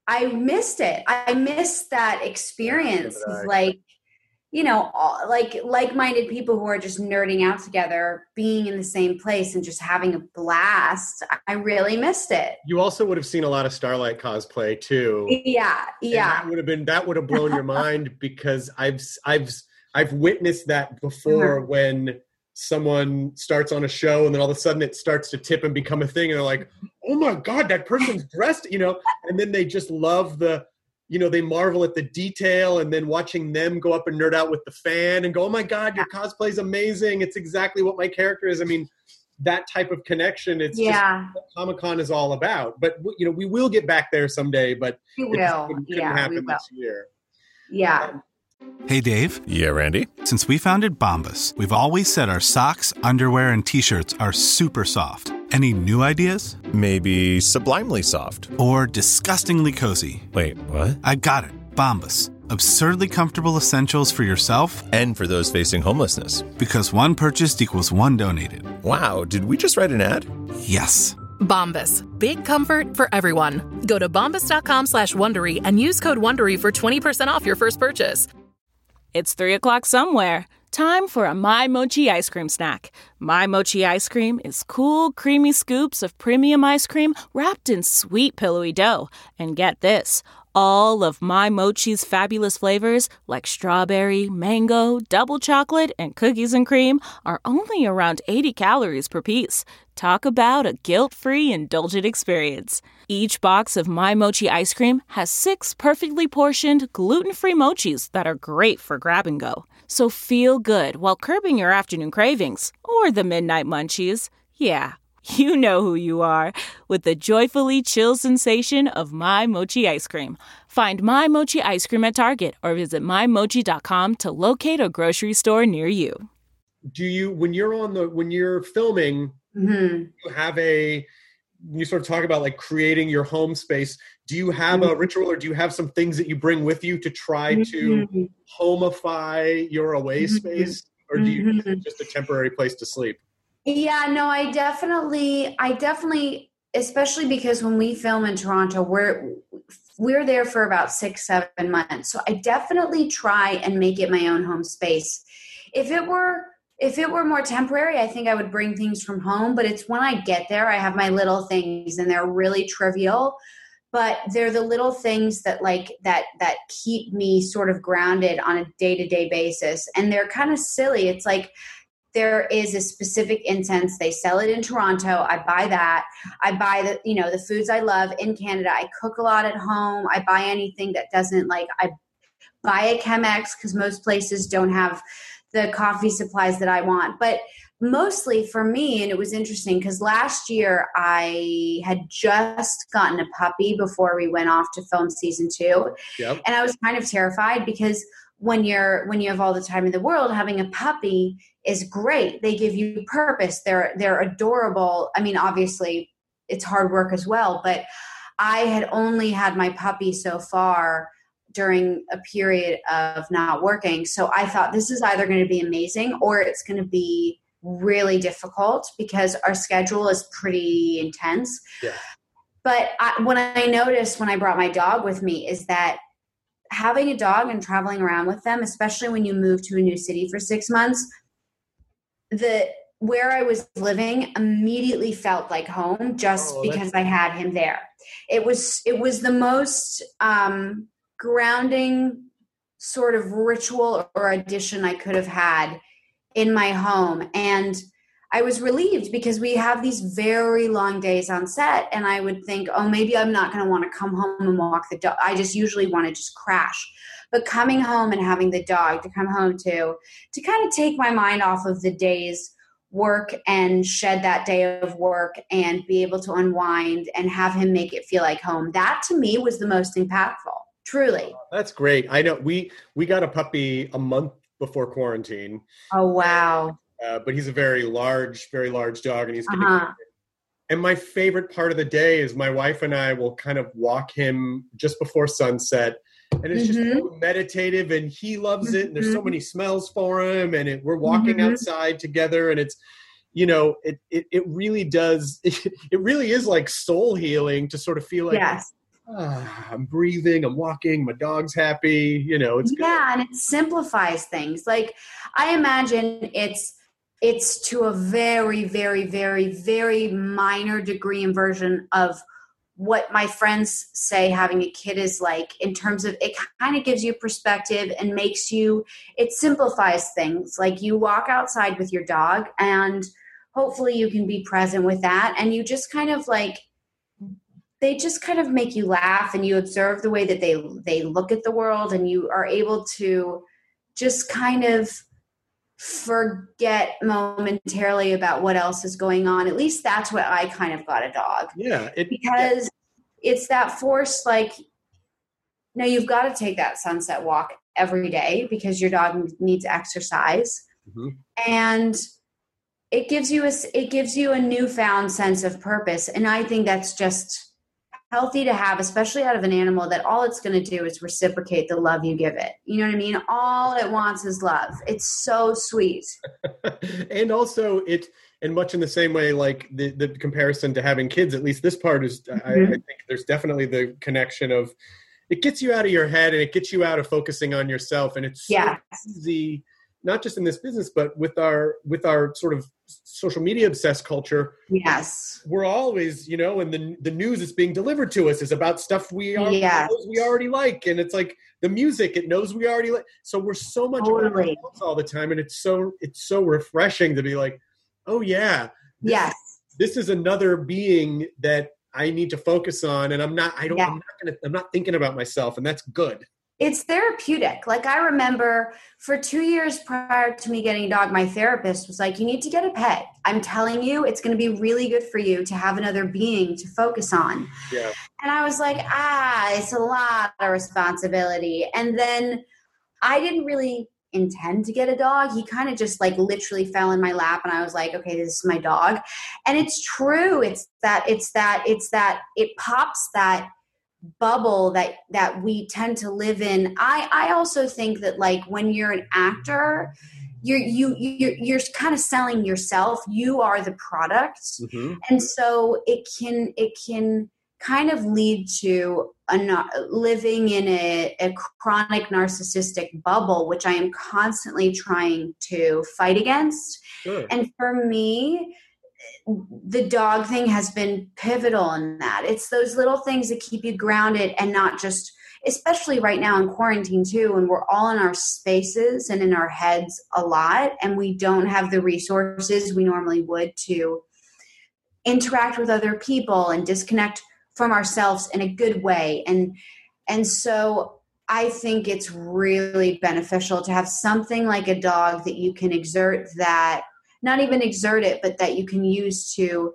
D: I missed it. I missed that experience of like, you know, all, like like-minded people who are just nerding out together, being in the same place and just having a blast. I really missed it.
B: You also would have seen a lot of Starlight cosplay too.
D: Yeah, yeah.
B: And that would have been that would have blown your mind because I've I've I've witnessed that before mm-hmm. when someone starts on a show and then all of a sudden it starts to tip and become a thing and they're like, oh my God, that person's dressed, you know, and then they just love the, you know, they marvel at the detail and then watching them go up and nerd out with the fan and go, oh my God, your cosplay is amazing. It's exactly what my character is. I mean, that type of connection, it's
D: yeah.
B: just what Comic-Con is all about. But, you know, we will get back there someday, but
D: we will.
B: it just couldn't, couldn't
D: yeah,
B: happen this year.
D: Yeah.
B: Um,
E: Hey, Dave.
F: Yeah, Randy?
E: Since we founded Bombas, we've always said our socks, underwear, and T-shirts are super soft. Any new ideas?
F: Maybe sublimely soft.
E: Or disgustingly cozy.
F: Wait, what?
E: I got it. Bombas. Absurdly comfortable essentials for yourself
F: and for those facing homelessness.
E: Because one purchased equals one donated.
F: Wow, did we just write an ad?
E: Yes.
G: Bombas. Big comfort for everyone. Go to bombas.com slash Wondery and use code Wondery for twenty percent off your first purchase.
H: It's three o'clock somewhere. Time for a My Mochi ice cream snack. My Mochi ice cream is cool, creamy scoops of premium ice cream wrapped in sweet, pillowy dough. And get this, all of My Mochi's fabulous flavors, like strawberry, mango, double chocolate, and cookies and cream, are only around eighty calories per piece. Talk about a guilt-free, indulgent experience. Each box of My Mochi ice cream has six perfectly portioned, gluten-free mochis that are great for grab and go. So feel good while curbing your afternoon cravings, or the midnight munchies. Yeah, you know who you are, with the joyfully chill sensation of My Mochi ice cream. Find My Mochi ice cream at Target or visit my mochi dot com to locate a grocery store near you.
B: Do you, when you're on the, when you're filming,
D: mm-hmm.
B: you have a, you sort of talk about like creating your home space. Do you have mm-hmm. a ritual or do you have some things that you bring with you to try mm-hmm. to homify your away mm-hmm. space? Or do you mm-hmm. just a temporary place to sleep?
D: Yeah, no, I definitely, I definitely, especially because when we film in Toronto, we're, we're there for about six, seven months. So I definitely try and make it my own home space. If it were, if it were more temporary, I think I would bring things from home, but it's when I get there, I have my little things and they're really trivial, but they're the little things that like, that, that keep me sort of grounded on a day-to-day basis. And they're kind of silly. It's like, there is a specific incense. They sell it in Toronto. I buy that. I buy the, you know, the foods I love in Canada. I cook a lot at home. I buy anything that doesn't like, I buy a Chemex because most places don't have the coffee supplies that I want. But mostly for me, and it was interesting because last year I had just gotten a puppy before we went off to film season two.
B: Yep.
D: And I was kind of terrified because when you're, when you have all the time in the world, having a puppy is great. They give you purpose. They're, they're adorable. I mean, obviously it's hard work as well, but I had only had my puppy so far during a period of not working. So I thought this is either going to be amazing or it's going to be really difficult because our schedule is pretty intense.
B: Yeah.
D: But I, what I noticed when I brought my dog with me is that having a dog and traveling around with them, especially when you move to a new city for six months, the where I was living immediately felt like home just oh, because I had him there. It was it was the most um, grounding sort of ritual or addition I could have had in my home. And I was relieved because we have these very long days on set and I would think, oh, maybe I'm not going to want to come home and walk the dog. I just usually want to just crash. But coming home and having the dog to come home to, to kind of take my mind off of the day's work and shed that day of work and be able to unwind and have him make it feel like home. That to me was the most impactful, truly.
B: That's great. I know we, we got a puppy a month before quarantine.
D: Oh, wow.
B: Uh, but he's a very large, very large dog, and he's getting.
D: Uh-huh.
B: And my favorite part of the day is my wife and I will kind of walk him just before sunset, and it's mm-hmm. just so meditative, and he loves mm-hmm. it. And there's so many smells for him, and it, we're walking mm-hmm. outside together, and it's, you know, it it, it really does. It, it really is like soul healing to sort of feel like
D: yes.
B: ah, I'm breathing, I'm walking, my dog's happy, you know, it's good.
D: Yeah, and it simplifies things. Like, I imagine it's it's to a very, very, very, very minor degree and version of what my friends say having a kid is like, in terms of it kind of gives you perspective and makes you, it simplifies things. Like, you walk outside with your dog and hopefully you can be present with that. And you just kind of like, they just kind of make you laugh, and you observe the way that they, they look at the world, and you are able to just kind of forget momentarily about what else is going on. At least that's what I kind of got a dog.
B: Yeah. It,
D: because yeah. It's that force, like, no, you've got to take that sunset walk every day because your dog needs exercise. Mm-hmm. And it gives you a, it gives you a newfound sense of purpose. And I think that's just healthy to have, especially out of an animal that all it's going to do is reciprocate the love you give it. You know what I mean? All it wants is love. It's so sweet.
B: And also it, and much in the same way, like the, the comparison to having kids, at least this part is, mm-hmm. I, I think there's definitely the connection of, it gets you out of your head and it gets you out of focusing on yourself. And it's so
D: yes.
B: easy, not just in this business, but with our, with our sort of social media obsessed culture.
D: Yes.
B: We're always, you know, and the the news that's being delivered to us is about stuff we already,
D: yes.
B: knows we already like. And it's like the music, it knows we already like. So we're so much
D: totally.
B: all the time. And it's so, it's so refreshing to be like, oh yeah. This,
D: yes.
B: This is another being that I need to focus on. And I'm not, I don't,
D: yeah.
B: I'm not going to, I'm not thinking about myself, and that's good.
D: It's therapeutic. Like, I remember for two years prior to me getting a dog, my therapist was like, you need to get a pet. I'm telling you, it's going to be really good for you to have another being to focus on.
B: Yeah.
D: And I was like, ah, it's a lot of responsibility. And then I didn't really intend to get a dog. He kind of just like literally fell in my lap, and I was like, okay, this is my dog. And it's true. It's that, it's that, it's that, it pops that bubble that that we tend to live in. I I also think that, like, when you're an actor, you're you you're, you're kind of selling yourself. You are the product. Mm-hmm. And so it can it can kind of lead to a living in a, a chronic narcissistic bubble, which I am constantly trying to fight against. Sure. And for me, the dog thing has been pivotal in that. It's those little things that keep you grounded, and not just, especially right now in quarantine too, when we're all in our spaces and in our heads a lot, and we don't have the resources we normally would to interact with other people and disconnect from ourselves in a good way. And, and so I think it's really beneficial to have something like a dog that you can exert that, not even exert it, but that you can use to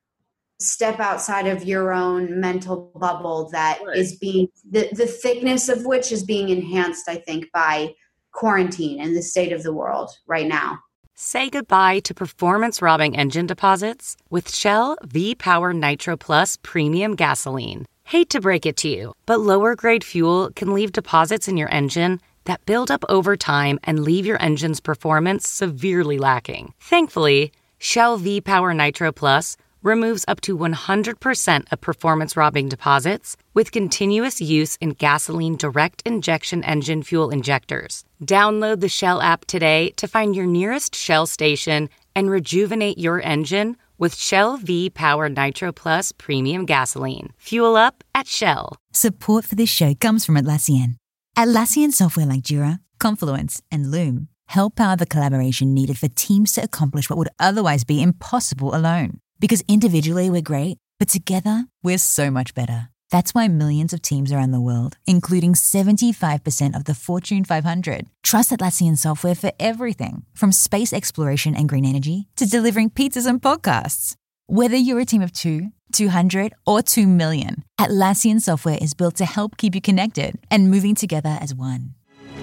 D: step outside of your own mental bubble that right. is being, the, the thickness of which is being enhanced, I think, by quarantine and the state of the world right now.
A: Say goodbye to performance-robbing engine deposits with Shell V-Power Nitro Plus Premium Gasoline. Hate to break it to you, but lower-grade fuel can leave deposits in your engine that build up over time and leave your engine's performance severely lacking. Thankfully, Shell V-Power Nitro Plus removes up to one hundred percent of performance-robbing deposits with continuous use in gasoline direct injection engine fuel injectors. Download the Shell app today to find your nearest Shell station and rejuvenate your engine with Shell V-Power Nitro Plus Premium Gasoline. Fuel up at Shell.
I: Support for this show comes from Atlassian. Atlassian software like Jira, Confluence, and Loom help power the collaboration needed for teams to accomplish what would otherwise be impossible alone. Because individually we're great, but together we're so much better. That's why millions of teams around the world, including seventy-five percent of the Fortune five hundred, trust Atlassian software for everything from space exploration and green energy to delivering pizzas and podcasts. Whether you're a team of two, two hundred, or two million, Atlassian software is built to help keep you connected and moving together as one.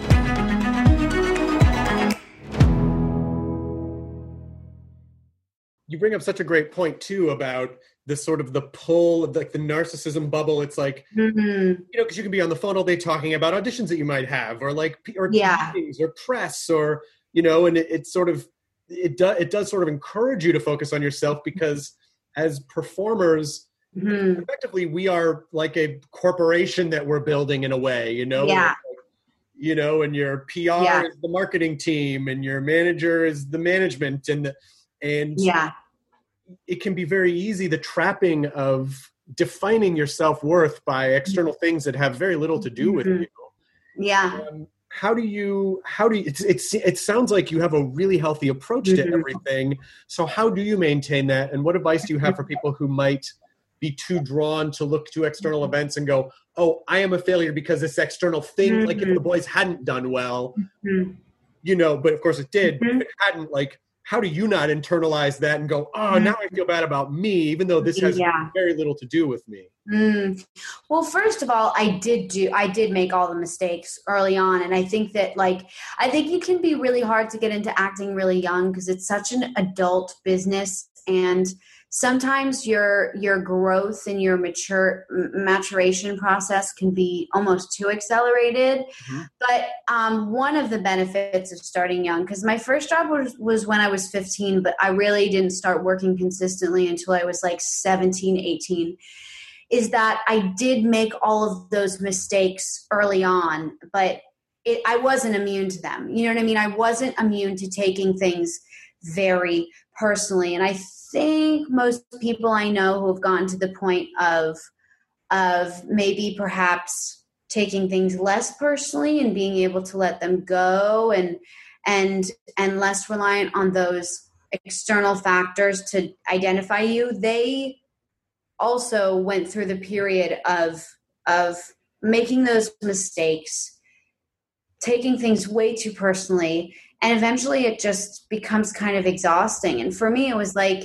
B: You bring up such a great point too about the sort of the pull of like the narcissism bubble. It's like, mm-hmm. you know, because you can be on the phone all day talking about auditions that you might have, or like, or
D: yeah.
B: meetings, or press, or, you know, and it, it's sort of, it does, it does sort of encourage you to focus on yourself, because as performers,
D: Mm-hmm.
B: Effectively, we are like a corporation that we're building in a way, you know?
D: Yeah.
B: Like, you know, and your P R
D: Yeah.
B: is the marketing team and your manager is the management. And, the, and
D: yeah.
B: it can be very easy, the trapping of defining your self-worth by external things that have very little to do with
D: Mm-hmm.
B: you.
D: Yeah.
B: Um, how do you, how do you, it's, it's, it sounds like you have a really healthy approach to
D: Mm-hmm.
B: everything. So how do you maintain that? And what advice do you have for people who might be too drawn to look to external events and go, oh, I am a failure because this external thing,
D: Mm-hmm.
B: like if the boys hadn't done well,
D: Mm-hmm.
B: you know, but of course it did,
D: Mm-hmm.
B: but if it hadn't, like, how do you not internalize that and go, oh, now I feel bad about me, even though this has
D: Yeah.
B: very little to do with me?
D: Mm. Well, first of all, I did do, I did make all the mistakes early on. And I think that like, I think it can be really hard to get into acting really young because it's such an adult business. And sometimes your, your growth and your mature maturation process can be almost too accelerated. Mm-hmm. But um, one of the benefits of starting young, because my first job was, was when I was fifteen, but I really didn't start working consistently until I was like seventeen, eighteen, is that I did make all of those mistakes early on, but it, I wasn't immune to them. You know what I mean? I wasn't immune to taking things very personally. And I think most people I know who have gotten to the point of, of maybe perhaps taking things less personally and being able to let them go and, and, and less reliant on those external factors to identify you, they also went through the period of, of making those mistakes, taking things way too personally, and eventually it just becomes kind of exhausting. And for me, it was like,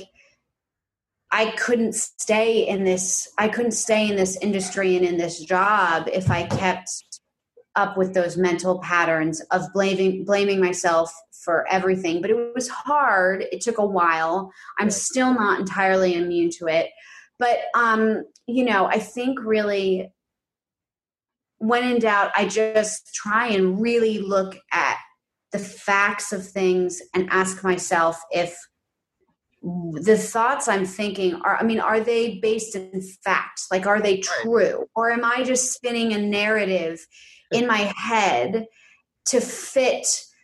D: I couldn't stay in this, I couldn't stay in this industry and in this job if I kept up with those mental patterns of blaming, blaming myself for everything. But it was hard. It took a while. I'm still not entirely immune to it. But, um, you know, I think really when in doubt, I just try and really look at the facts of things and ask myself if the thoughts I'm thinking are, I mean, are they based in facts? Like, are they true? Or am I just spinning a narrative in my head to fit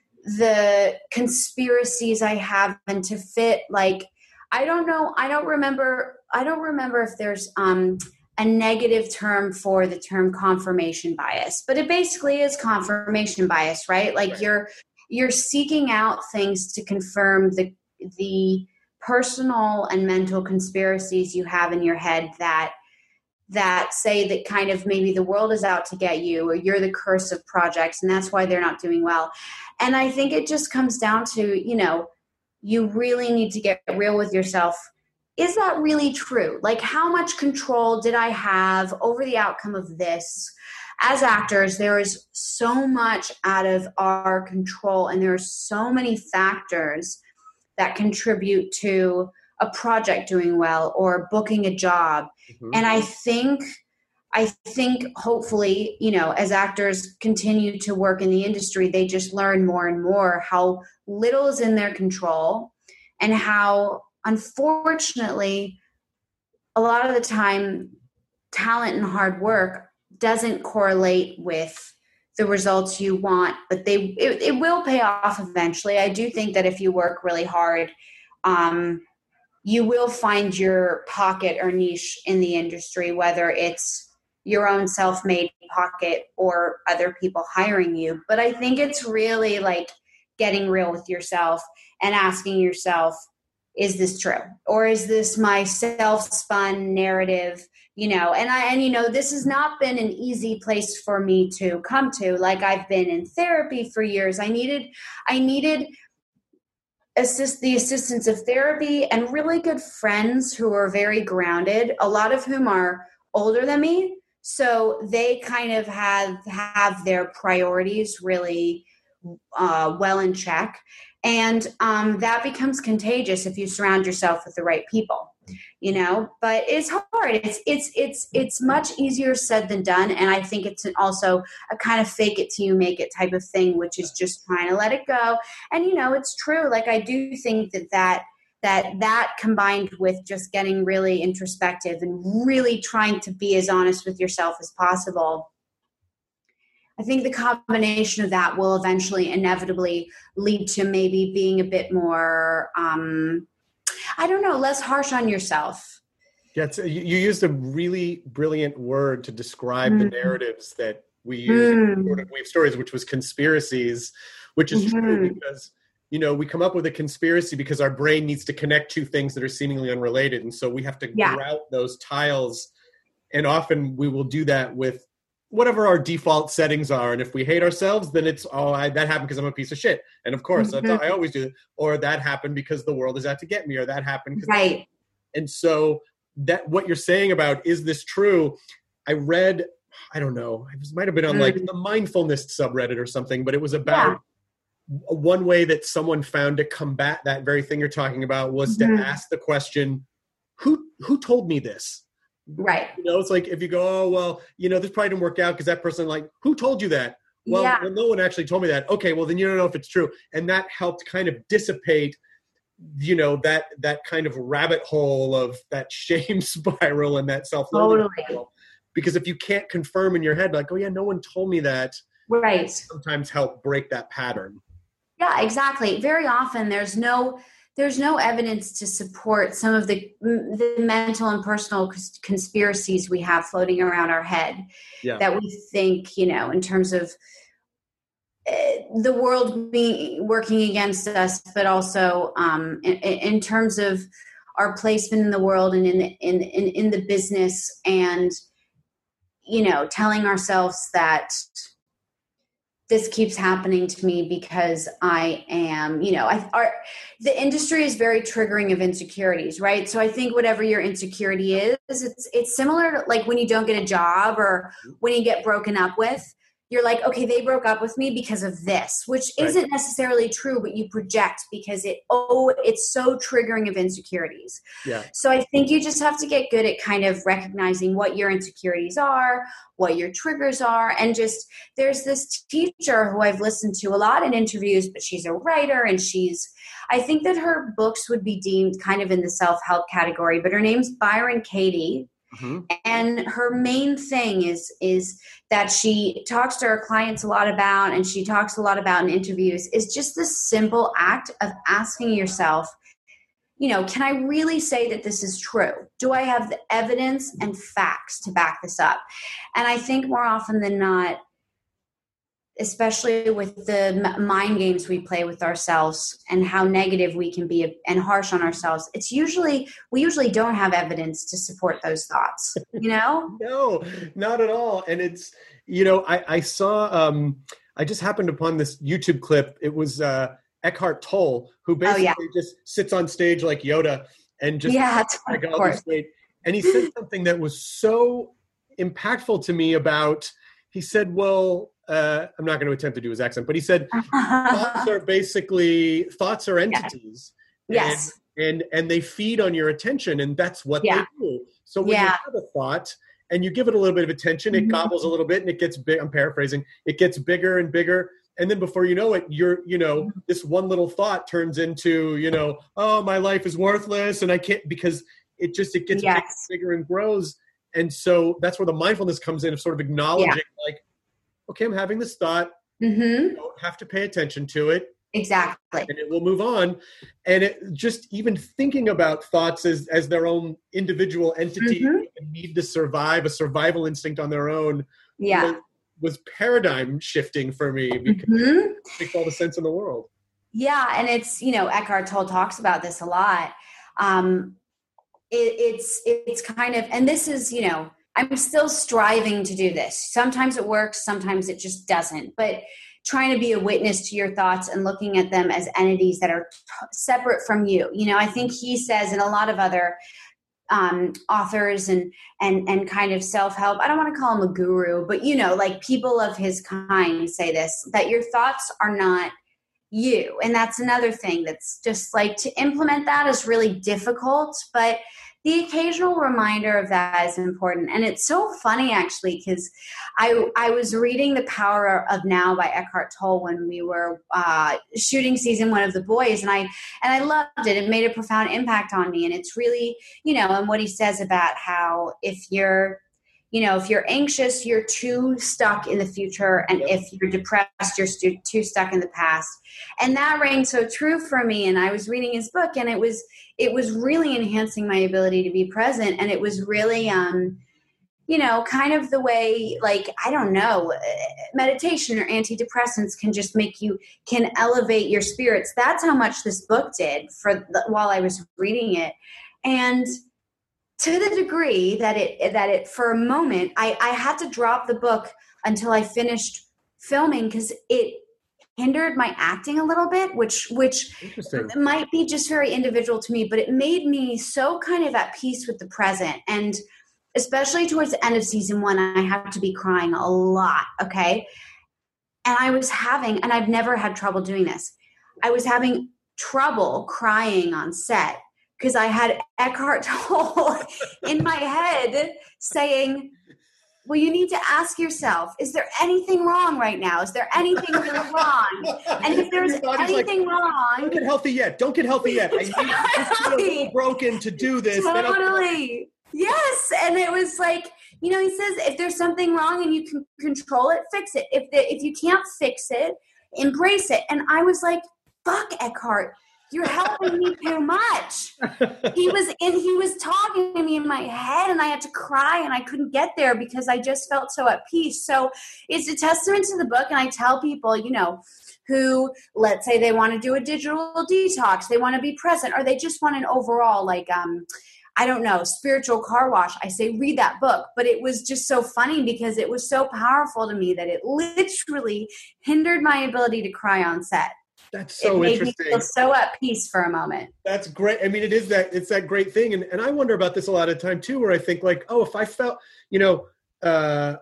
D: the conspiracies I have and to fit, like, I don't know. I don't remember. I don't remember if there's um, a negative term for the term confirmation bias, but it basically is confirmation bias, right? Like right. you're, you're seeking out things to confirm the, the personal and mental conspiracies you have in your head that, that say that kind of maybe the world is out to get you or you're the curse of projects and that's why they're not doing well. And I think it just comes down to, you know, you really need to get real with yourself. Is that really true? Like, how much control did I have over the outcome of this? As actors, there is so much out of our control, and there are so many factors that contribute to a project doing well or booking a job. Mm-hmm. And I think, I think hopefully, you know, as actors continue to work in the industry, they just learn more and more how little is in their control and how, unfortunately, a lot of the time, talent and hard work doesn't correlate with the results you want, but they it, it will pay off eventually. I do think that if you work really hard, um, you will find your pocket or niche in the industry, whether it's your own self-made pocket or other people hiring you. But I think it's really like getting real with yourself and asking yourself, is this true? Or is this my self-spun narrative? You know, and I, and you know, this has not been an easy place for me to come to. Like, I've been in therapy for years. I needed, I needed assist the assistance of therapy and really good friends who are very grounded, a lot of whom are older than me. So they kind of have, have their priorities really uh, well in check. And um, that becomes contagious if you surround yourself with the right people, you know, but it's hard. It's, it's, it's, it's much easier said than done. And I think it's also a kind of fake it till you make it type of thing, which is just trying to let it go. And, you know, it's true. Like, I do think that that, that that combined with just getting really introspective and really trying to be as honest with yourself as possible, I think the combination of that will eventually inevitably lead to maybe being a bit more, um, I don't know, less harsh on yourself.
B: Yeah, it's, you, you used a really brilliant word to describe mm. the narratives that we use
D: Mm.
B: in Sort of Weave Stories, which was conspiracies, which is
D: Mm-hmm.
B: true because, you know, we come up with a conspiracy because our brain needs to connect two things that are seemingly unrelated. And so we have to
D: Yeah.
B: grout those tiles. And often we will do that with whatever our default settings are. And if we hate ourselves, then it's, oh, I, that happened because I'm a piece of shit. And of course,
D: Mm-hmm.
B: that's, I always do it. Or that happened because the world is out to get me, or that happened. 'Cause
D: Right.
B: And so that what you're saying about, is this true? I read, I don't know, it was, might have been on mm. like the mindfulness subreddit or something, but it was about yeah. one way that someone found to combat that very thing you're talking about was mm-hmm. to ask the question, who who told me this?
D: Right.
B: You know, it's like if you go, oh, well, you know, this probably didn't work out because that person, like, who told you that? Well,
D: yeah.
B: well, no one actually told me that. Okay, well, then you don't know if it's true. And that helped kind of dissipate, you know, that that kind of rabbit hole of that shame spiral and that self-loathing
D: totally.
B: spiral. Because if you can't confirm in your head, like, oh, yeah, no one told me that,
D: right,
B: sometimes help break that pattern.
D: Yeah, exactly. Very often there's no there's no evidence to support some of the the mental and personal conspiracies we have floating around our head
B: yeah.
D: that we think, you know, in terms of uh, the world being working against us, but also um, in, in terms of our placement in the world and in the, in, in in the business, and you know, telling ourselves that this keeps happening to me because I am, you know, I, our, the industry is very triggering of insecurities, right? So I think whatever your insecurity is, it's it's similar to like when you don't get a job or when you get broken up with. You're like, okay, they broke up with me because of this, which
B: right.
D: isn't necessarily true, but you project because it, oh, it's so triggering of insecurities.
B: Yeah.
D: So I think you just have to get good at kind of recognizing what your insecurities are, what your triggers are. And just, there's this teacher who I've listened to a lot in interviews, but she's a writer and she's, I think that her books would be deemed kind of in the self-help category, but her name's Byron Katie.
B: Mm-hmm.
D: And her main thing is is that she talks to her clients a lot about, and she talks a lot about in interviews, is just the simple act of asking yourself, you know, can I really say that this is true? Do I have the evidence and facts to back this up? And I think more often than not, especially with the mind games we play with ourselves and how negative we can be and harsh on ourselves, it's usually, we usually don't have evidence to support those thoughts, you know?
B: No, not at all. And it's, you know, I, I saw, um, I just happened upon this YouTube clip. It was uh, Eckhart Tolle, who basically
D: oh, yeah.
B: just sits on stage like Yoda and just,
D: yeah,
B: like, all this weight. And he said something that was so impactful to me about, he said, well, Uh, I'm not going to attempt to do his accent, but he said thoughts are basically thoughts are entities.
D: Yes.
B: And, and and they feed on your attention, and that's what
D: yeah.
B: they do. So when
D: yeah.
B: you have a thought and you give it a little bit of attention, it
D: mm-hmm.
B: gobbles a little bit and it gets big. I'm paraphrasing. It gets bigger and bigger. And then before you know it, you're, you know, this one little thought turns into, you know, oh, my life is worthless. And I can't, because it just, it gets
D: yes.
B: bigger, bigger and grows. And so that's where the mindfulness comes in, of sort of acknowledging yeah. like, okay, I'm having this thought.
D: Mm-hmm.
B: You don't have to pay attention to it.
D: Exactly.
B: And it will move on. And it just even thinking about thoughts as, as their own individual entity
D: mm-hmm.
B: and need to survive, a survival instinct on their own,
D: yeah.
B: was, was paradigm shifting for me because
D: mm-hmm.
B: it makes all the sense in the world.
D: Yeah. And it's, you know, Eckhart Tolle talks about this a lot. Um, it, it's, it's kind of, and this is, you know, I'm still striving to do this. Sometimes it works, sometimes it just doesn't. But trying to be a witness to your thoughts and looking at them as entities that are t- separate from you. You know, I think he says, and a lot of other um, authors and and and kind of self-help, I don't want to call him a guru, but, you know, like people of his kind say this, that your thoughts are not you. And that's another thing that's just like, to implement that is really difficult, but the occasional reminder of that is important. And it's so funny, actually, because I I was reading The Power of Now by Eckhart Tolle when we were uh, shooting season one of The Boys, and I and I loved it. It made a profound impact on me. And it's really, you know, and what he says about how if you're You know, if you're anxious, you're too stuck in the future. And if you're depressed, you're stu- too stuck in the past. And that rang so true for me. And I was reading his book, and it was it was really enhancing my ability to be present. And it was really, um, you know, kind of the way, like, I don't know, meditation or antidepressants can just make you, can elevate your spirits. That's how much this book did for the, while I was reading it. And to the degree that it, that it, for a moment, I, I had to drop the book until I finished filming because it hindered my acting a little bit, which, which might be just very individual to me, but it made me so kind of at peace with the present. And especially towards the end of season one, I had to be crying a lot. Okay. And I was having, and I've never had trouble doing this. I was having trouble crying on set, because I had Eckhart Tolle in my head saying, well, you need to ask yourself, is there anything wrong right now? Is there anything really wrong? And if there's anything like, wrong...
B: Don't get healthy yet. Don't get healthy yet. I need to feel a little broken to do this.
D: Totally. Yes. And it was like, you know, he says, if there's something wrong and you can control it, fix it. If the, if you can't fix it, embrace it. And I was like, fuck, Eckhart. You're helping me too much. He was in, he was talking to me in my head, and I had to cry, and I couldn't get there because I just felt so at peace. So it's a testament to the book. And I tell people, you know, who, let's say they want to do a digital detox, they want to be present, or they just want an overall, like, um, I don't know, spiritual car wash. I say, read that book. But it was just so funny because it was so powerful to me that it literally hindered my ability to cry on set.
B: That's so
D: it made
B: interesting.
D: Me feel so at peace for a moment.
B: That's great. I mean, it is that, it's that great thing. And, and I wonder about this a lot of time too, where I think like, oh, if I felt, you know, uh,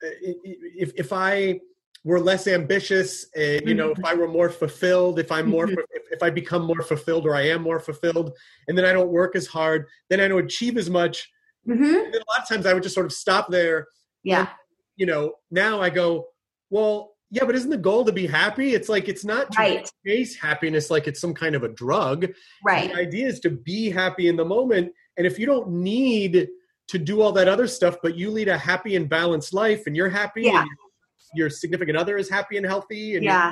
B: if, if I were less ambitious, uh, you mm-hmm. know, if I were more fulfilled, if I'm more, mm-hmm. if, if I become more fulfilled, or I am more fulfilled, and then I don't work as hard, then I don't achieve as much. Mm-hmm. And then a lot of times I would just sort of stop there.
D: Yeah.
B: And, you know, now I go, well, yeah, but isn't the goal to be happy? It's like, it's not to
D: right.
B: chase happiness like it's some kind of a drug.
D: Right.
B: The idea is to be happy in the moment. And if you don't need to do all that other stuff, but you lead a happy and balanced life, and you're happy,
D: yeah.
B: and your significant other is happy and healthy, and
D: yeah.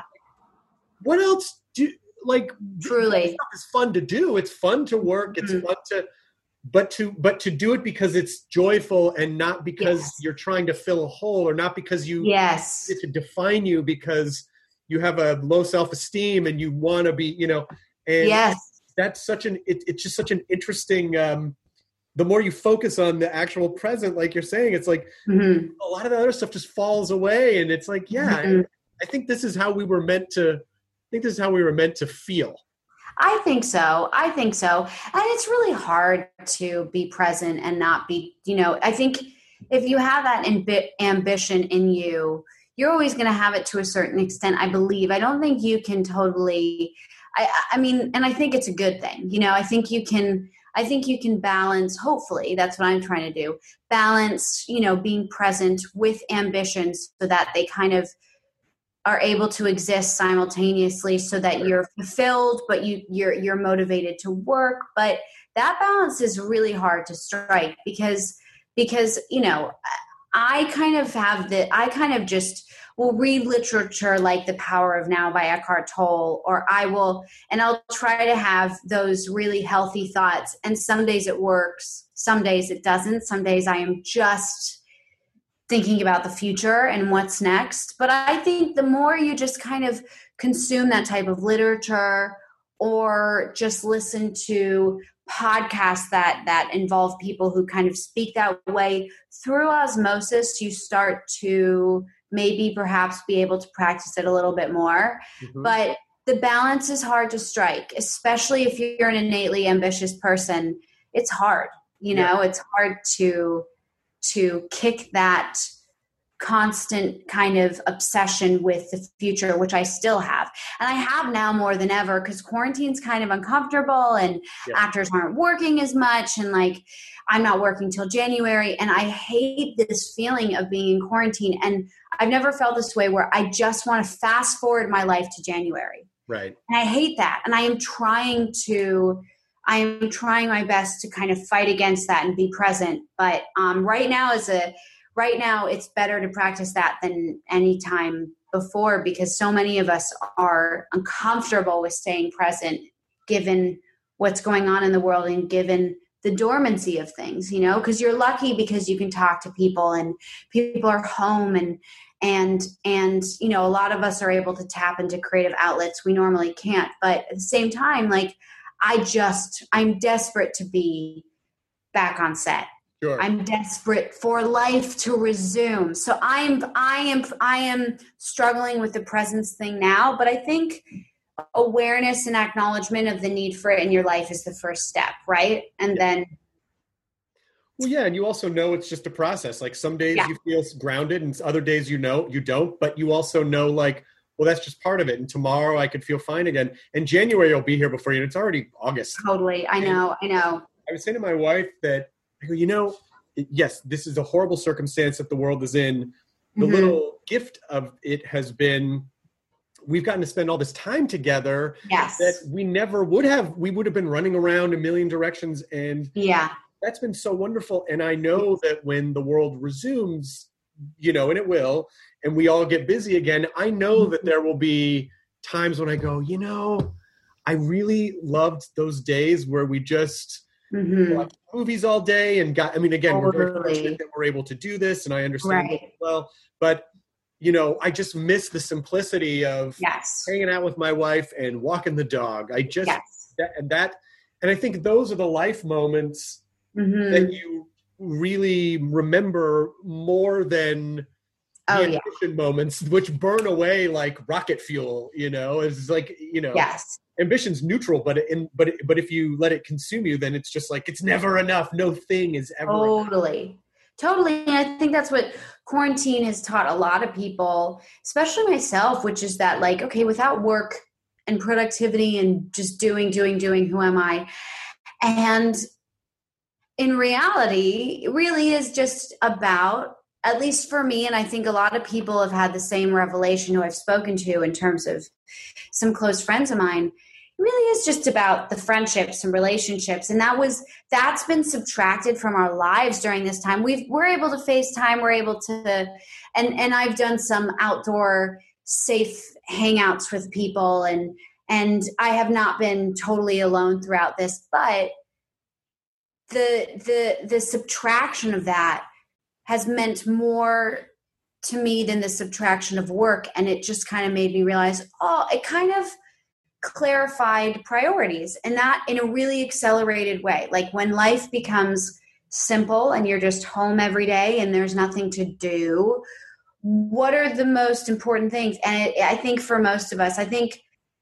B: what else do, like,
D: truly
B: stuff is fun to do. It's fun to work. It's mm-hmm. fun to, but to, but to do it because it's joyful, and not because yes. you're trying to fill a hole, or not because you,
D: yes,
B: it's to define you because you have a low self-esteem and you want to be, you know, and
D: yes.
B: that's such an, it, it's just such an interesting, um, the more you focus on the actual present, like you're saying, it's like mm-hmm. a lot of the other stuff just falls away. And it's like, yeah, mm-hmm. I, I think this is how we were meant to, I think this is how we were meant to feel.
D: I think so. I think so. And it's really hard to be present and not be, you know, I think if you have that ambi- ambition in you, you're always going to have it to a certain extent, I believe. I don't think you can totally, I, I mean, and I think it's a good thing. You know, I think you can, I think you can balance, hopefully, that's what I'm trying to do, balance, you know, being present with ambitions so that they kind of are able to exist simultaneously, so that you're fulfilled, but you, you're you're motivated to work. But that balance is really hard to strike because because you know I kind of have the I kind of just will read literature like The Power of Now by Eckhart Tolle, or I will and I'll try to have those really healthy thoughts. And some days it works, some days it doesn't. Some days I am just thinking about the future and what's next. But I think the more you just kind of consume that type of literature, or just listen to podcasts that that involve people who kind of speak that way, through osmosis, you start to maybe perhaps be able to practice it a little bit more. Mm-hmm. But the balance is hard to strike, especially if you're an innately ambitious person. It's hard, you know, yeah. It's hard to to kick that constant kind of obsession with the future, which I still have. And I have now more than ever because quarantine's kind of uncomfortable and yeah. actors aren't working as much. And like, I'm not working till January. And I hate this feeling of being in quarantine. And I've never felt this way where I just want to fast forward my life to January.
B: Right.
D: And I hate that. And I am trying to, I am trying my best to kind of fight against that and be present. But um, right now is a, right now it's better to practice that than any time before because so many of us are uncomfortable with staying present given what's going on in the world and given the dormancy of things, you know, because you're lucky because you can talk to people and people are home and, and, and, you know, a lot of us are able to tap into creative outlets we normally can't. But at the same time, like I just, I'm desperate to be back on set.
B: Sure.
D: I'm desperate for life to resume. So I'm, I am, I am struggling with the presence thing now, but I think awareness and acknowledgement of the need for it in your life is the first step, right? And
B: yeah.
D: then.
B: Well, yeah, and you also know it's just a process. Like some days yeah. you feel grounded and other days you know you don't, but you also know like, well, that's just part of it. And tomorrow I could feel fine again. And January will be here before you. And it's already August.
D: Totally. I know. I know.
B: I was saying to my wife that, I go, you know, yes, this is a horrible circumstance that the world is in. The mm-hmm. little gift of it has been we've gotten to spend all this time together
D: yes.
B: that we never would have. We would have been running around a million directions. And
D: yeah,
B: that's been so wonderful. And I know that when the world resumes, you know, and it will, and we all get busy again, I know mm-hmm. that there will be times when I go, you know, I really loved those days where we just mm-hmm. watched movies all day and got, I mean, again, totally. We're very fortunate that we're able to do this and I understand
D: right.
B: it well, but you know, I just miss the simplicity of
D: yes.
B: hanging out with my wife and walking the dog. I just,
D: yes.
B: that, and that, and I think those are the life moments
D: mm-hmm.
B: that you really remember more than
D: oh,
B: the ambition
D: yeah.
B: moments, which burn away like rocket fuel, you know, it's like, you know,
D: yes.
B: ambition's neutral, but in, but, but if you let it consume you, then it's just like, it's never enough. No thing is ever
D: totally.
B: enough.
D: Totally. And I think that's what quarantine has taught a lot of people, especially myself, which is that like, okay, without work and productivity and just doing, doing, doing, who am I? And in reality, it really is just about, at least for me, and I think a lot of people have had the same revelation who I've spoken to in terms of some close friends of mine, it really is just about the friendships and relationships. And that was, that's been subtracted from our lives during this time. We've, we're able to FaceTime, we're able to, and, and I've done some outdoor safe hangouts with people and, and I have not been totally alone throughout this, but the, the, the subtraction of that has meant more to me than the subtraction of work. And it just kind of made me realize, oh, it kind of clarified priorities, and that in a really accelerated way. Like when life becomes simple and you're just home every day and there's nothing to do, what are the most important things? And it, I think for most of us, I think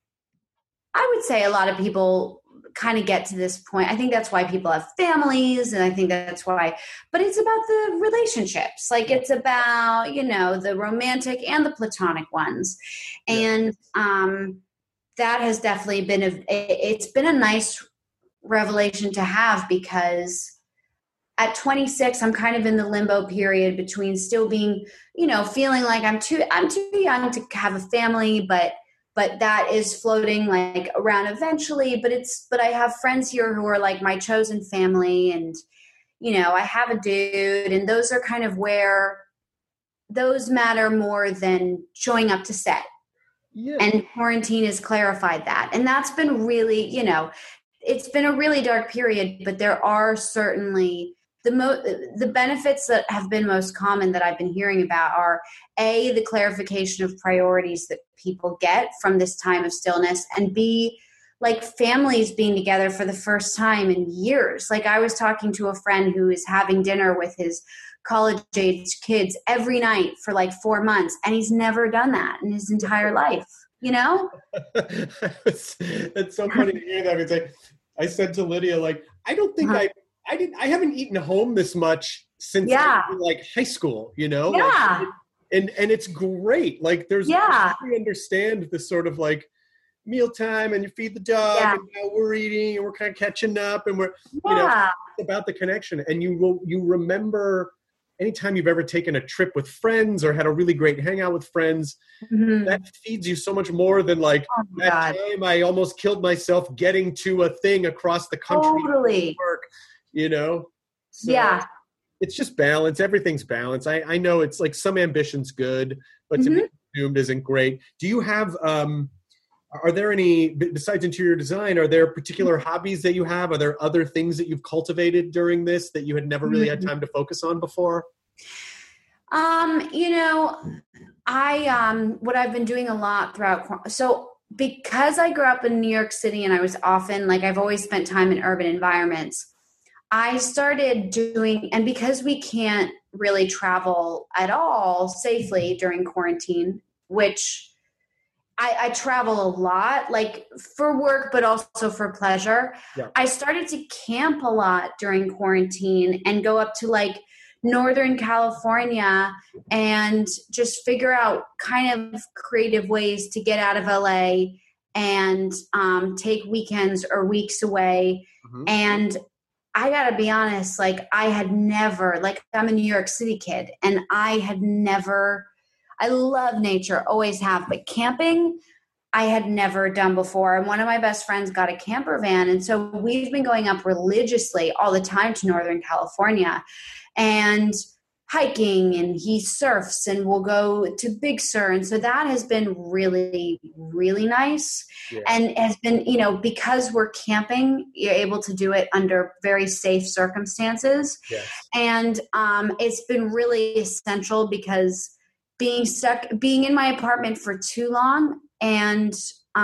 D: I would say a lot of people kind of get to this point. I think that's why people have families, and I think that's why, but it's about the relationships. Like it's about, you know, the romantic and the platonic ones. And, um, that has definitely been a, it's been a nice revelation to have, because at twenty-six, I'm kind of in the limbo period between still being, you know, feeling like I'm too, I'm too young to have a family, but, but that is floating like around eventually. But it's, but I have friends here who are like my chosen family, and, you know, I have a dude, and those are kind of where those matter more than showing up to set.
B: Yeah.
D: And quarantine has clarified that. And that's been really, you know, it's been a really dark period, but there are certainly the mo- the benefits that have been most common that I've been hearing about are A, the clarification of priorities that people get from this time of stillness, and B, like families being together for the first time in years. Like I was talking to a friend who is having dinner with his college-age kids every night for like four months, and he's never done that in his entire life, you know?
B: it's, it's so funny to hear that. It's like, I said to Lydia, like, I don't think uh-huh. I, I didn't, I haven't eaten home this much since
D: yeah.
B: I was in, like high school, you know?
D: Yeah.
B: Like, and and it's great. Like there's,
D: yeah,
B: we understand the sort of like mealtime and you feed the dog
D: yeah.
B: and now we're eating and we're kind of catching up and we're,
D: yeah.
B: you know, it's about the connection. And you will, you remember anytime you've ever taken a trip with friends or had a really great hangout with friends, mm-hmm. that feeds you so much more than like
D: oh
B: that
D: God.
B: time I almost killed myself getting to a thing across the country.
D: Totally.
B: Work, you know? So
D: yeah.
B: It's just balance. Everything's balance. I, I know it's like some ambition's good, but
D: mm-hmm.
B: to be consumed isn't great. Do you have, um, are there any, besides interior design, are there particular hobbies that you have? Are there other things that you've cultivated during this that you had never really had time to focus on before?
D: Um, you know, I, um, what I've been doing a lot throughout, so because I grew up in New York City and I was often, like I've always spent time in urban environments, I started doing, and because we can't really travel at all safely during quarantine, which I, I travel a lot, like for work, but also for pleasure.
B: Yeah.
D: I started to camp a lot during quarantine and go up to like Northern California and just figure out kind of creative ways to get out of L A and um, take weekends or weeks away. Mm-hmm. And I gotta be honest, like I had never, like I'm a New York City kid and I had never, I love nature, always have, but camping I had never done before. And one of my best friends got a camper van. And so we've been going up religiously all the time to Northern California and hiking, and he surfs and we'll go to Big Sur. And so that has been really, really nice. Yeah. And has been, you know, because we're camping, you're able to do it under very safe circumstances.
B: Yes.
D: And um, it's been really essential because being stuck, being in my apartment for too long and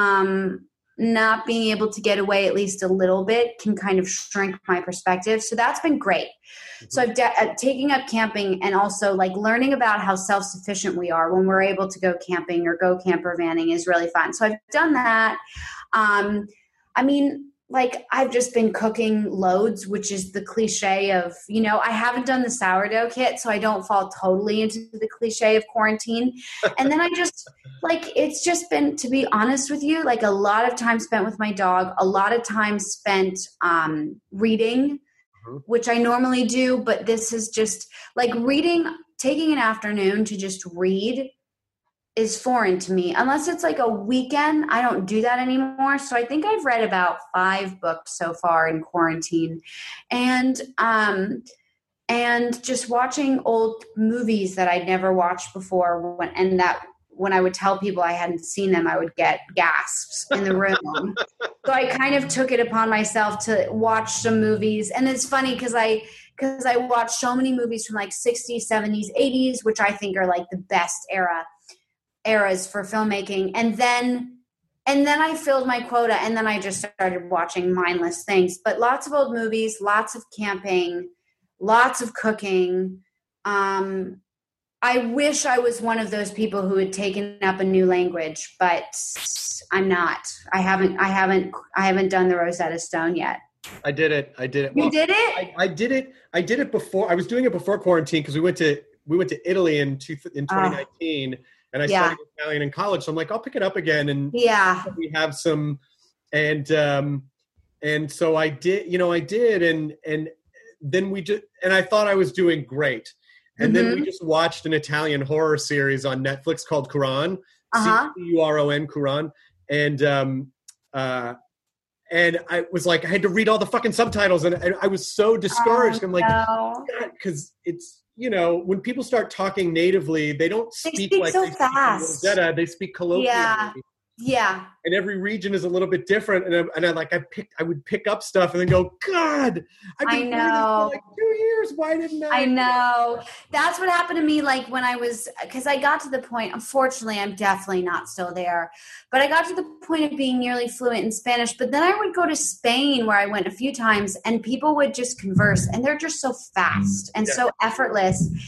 D: um, not being able to get away at least a little bit can kind of shrink my perspective. So that's been great. Mm-hmm. So I've de- uh, taking up camping and also like learning about how self-sufficient we are when we're able to go camping or go camper vanning is really fun. So I've done that. Um, I mean, like I've just been cooking loads, which is the cliche of, you know, I haven't done the sourdough kit, so I don't fall totally into the cliche of quarantine. And then I just like, it's just been, to be honest with you, like a lot of time spent with my dog, a lot of time spent um, reading, mm-hmm. which I normally do, but this is just like reading, taking an afternoon to just read is foreign to me. Unless it's like a weekend, I don't do that anymore. So I think I've read about five books so far in quarantine. And um and just watching old movies that I'd never watched before, when, and that when I would tell people I hadn't seen them, I would get gasps in the room. So I kind of took it upon myself to watch some movies. And it's funny because I because I watched so many movies from like sixties, seventies, eighties, which I think are like the best era eras for filmmaking. And then, and then I filled my quota and then I just started watching mindless things, but lots of old movies, lots of camping, lots of cooking. Um, I wish I was one of those people who had taken up a new language, but I'm not. I haven't, I haven't, I haven't done the Rosetta Stone yet.
B: I did it. I did it.
D: You
B: well,
D: did it?
B: I, I did it. I did it before. I was doing it before quarantine because we went to, we went to Italy in two, in twenty nineteen. Oh. And I
D: yeah.
B: studied Italian in college, so I'm like, I'll pick it up again. And
D: yeah,
B: we have some, and um, and so I did, you know, I did, and and then we just, and I thought I was doing great, and mm-hmm. then we just watched an Italian horror series on Netflix called Cuarón,
D: uh-huh.
B: C U R O N, Cuarón, and um, uh, and I was like, I had to read all the fucking subtitles, and, and I was so discouraged.
D: Oh,
B: I'm like,
D: no.
B: because it's. You know, when people start talking natively, they don't speak,
D: they speak
B: like
D: so
B: they
D: fast.
B: speak Rosetta, they speak colloquially.
D: Yeah. Yeah.
B: And every region is a little bit different. And I, and I like, I picked, I would pick up stuff and then go, God, I've been
D: I know.
B: for like two years. Why didn't I?
D: I know. That's what happened to me. Like when I was, cause I got to the point, unfortunately, I'm definitely not still there, but I got to the point of being nearly fluent in Spanish. But then I would go to Spain where I went a few times and people would just converse and they're just so fast and
B: yeah.
D: so effortless.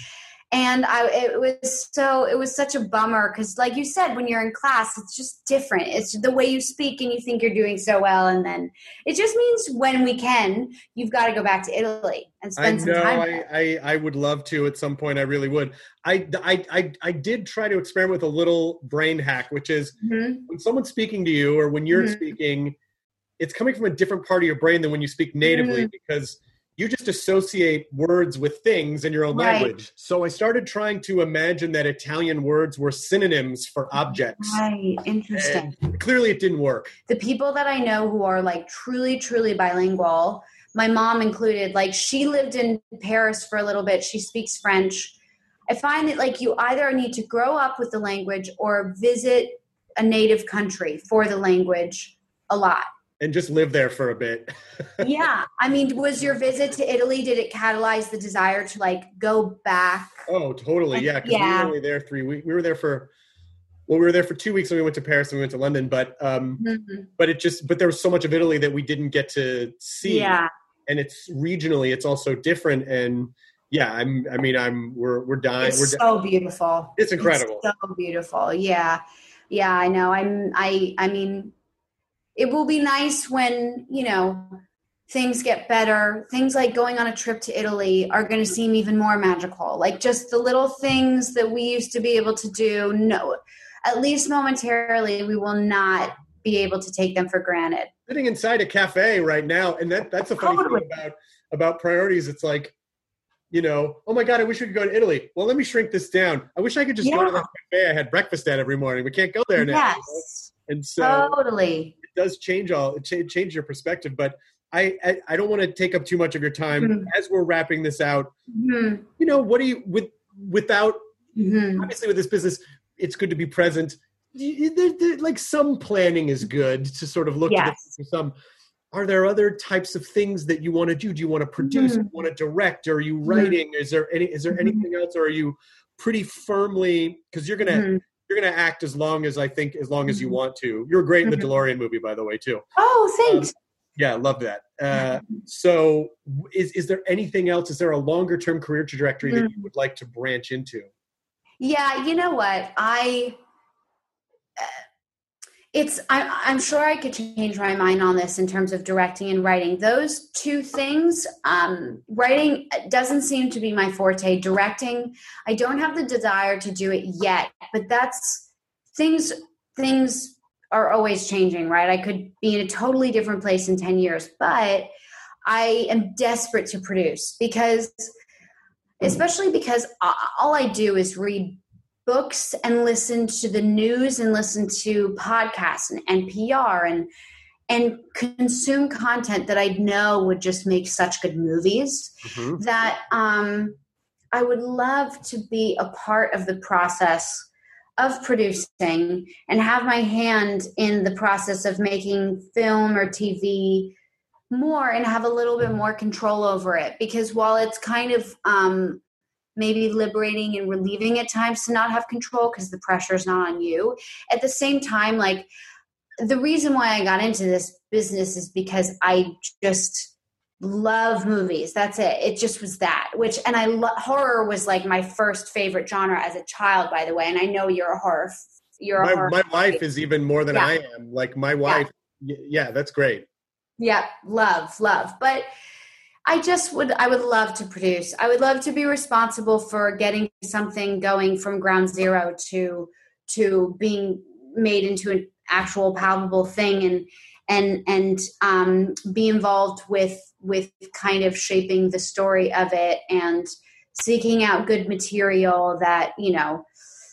D: And I, it was so, it was such a bummer because like you said, when you're in class, it's just different. It's the way you speak and you think you're doing so well. And then it just means when we can, you've got to go back to Italy and spend
B: I
D: some
B: know,
D: time.
B: I, I, I would love to at some point. I really would. I, I, I, I did try to experiment with a little brain hack, which is mm-hmm. when someone's speaking to you or when you're mm-hmm. speaking, it's coming from a different part of your brain than when you speak natively mm-hmm. because you just associate words with things in your own
D: right.
B: language. So I started trying to imagine that Italian words were synonyms for objects.
D: Right, interesting.
B: And clearly it didn't work.
D: The people that I know who are like truly, truly bilingual, my mom included, like she lived in Paris for a little bit. She speaks French. I find that like you either need to grow up with the language or visit a native country for the language a lot.
B: And just live there for a bit.
D: Yeah. I mean, was your visit to Italy, did it catalyze the desire to like go back?
B: Oh, totally. Yeah. Because
D: yeah.
B: we were only there three weeks. We were there for, well, we were there for two weeks and we went to Paris and we went to London, but, um, mm-hmm. but it just, but there was so much of Italy that we didn't get to see.
D: Yeah.
B: And it's regionally, it's also different. And yeah, I'm, I mean, I'm, we're, we're dying.
D: It's
B: we're
D: so di- beautiful.
B: It's incredible.
D: It's so beautiful. Yeah. Yeah, I know. I'm, I, I mean, it will be nice when, you know, things get better. Things like going on a trip to Italy are going to seem even more magical. Like just the little things that we used to be able to do. No, at least momentarily, we will not be able to take them for granted.
B: Sitting inside a cafe right now. And that that's a funny totally. thing about, about priorities. It's like, you know, oh my God, I wish we could go to Italy. Well, let me shrink this down. I wish I could just yeah. go to that cafe I had breakfast at every morning. We can't go there now.
D: Yes.
B: You know? And so
D: totally.
B: It does change all, it ch- change your perspective. But I, I, I don't want to take up too much of your time mm-hmm. as we're wrapping this out.
D: Mm-hmm.
B: You know, what do you, with, without,
D: mm-hmm.
B: obviously with this business, it's good to be present. There, there, like some planning is good to sort of look
D: yes.
B: to the, for some. Are there other types of things that you want to do? Do you want to produce? Mm-hmm. Do you want to direct? Are you writing? Mm-hmm. Is there any? Is there mm-hmm. anything else? Or are you pretty firmly? Because you're gonna mm-hmm. you're gonna act as long as I think as long as you want to. You're great in the DeLorean movie, by the way, too.
D: Oh, thanks.
B: Um, yeah, love that. Uh, so, is is there anything else? Is there a longer term career trajectory mm-hmm. that you would like to branch into?
D: Yeah, you know what I. Uh, It's. I, I'm sure I could change my mind on this in terms of directing and writing. Those two things, um, writing doesn't seem to be my forte. Directing, I don't have the desire to do it yet. But that's things. Things are always changing, right? I could be in a totally different place in ten years, but I am desperate to produce because, especially because all I do is read books and listen to the news and listen to podcasts and N P R and and consume content that I know would just make such good movies mm-hmm. that um, I would love to be a part of the process of producing and have my hand in the process of making film or T V more and have a little bit more control over it. Because while it's kind of um, maybe liberating and relieving at times to not have control because the pressure is not on you. At the same time, like the reason why I got into this business is because I just love movies. That's it. It just was that, which, and I lo- horror was like my first favorite genre as a child, by the way. And I know you're a horror. You're
B: my,
D: a horror.
B: My wife is even more than
D: yeah.
B: I am. Like my wife. Yeah. yeah, that's great.
D: Yeah. Love, love. But I just would, I would love to produce. I would love to be responsible for getting something going from ground zero to, to being made into an actual palpable thing and, and, and, um, be involved with, with kind of shaping the story of it and seeking out good material that, you know,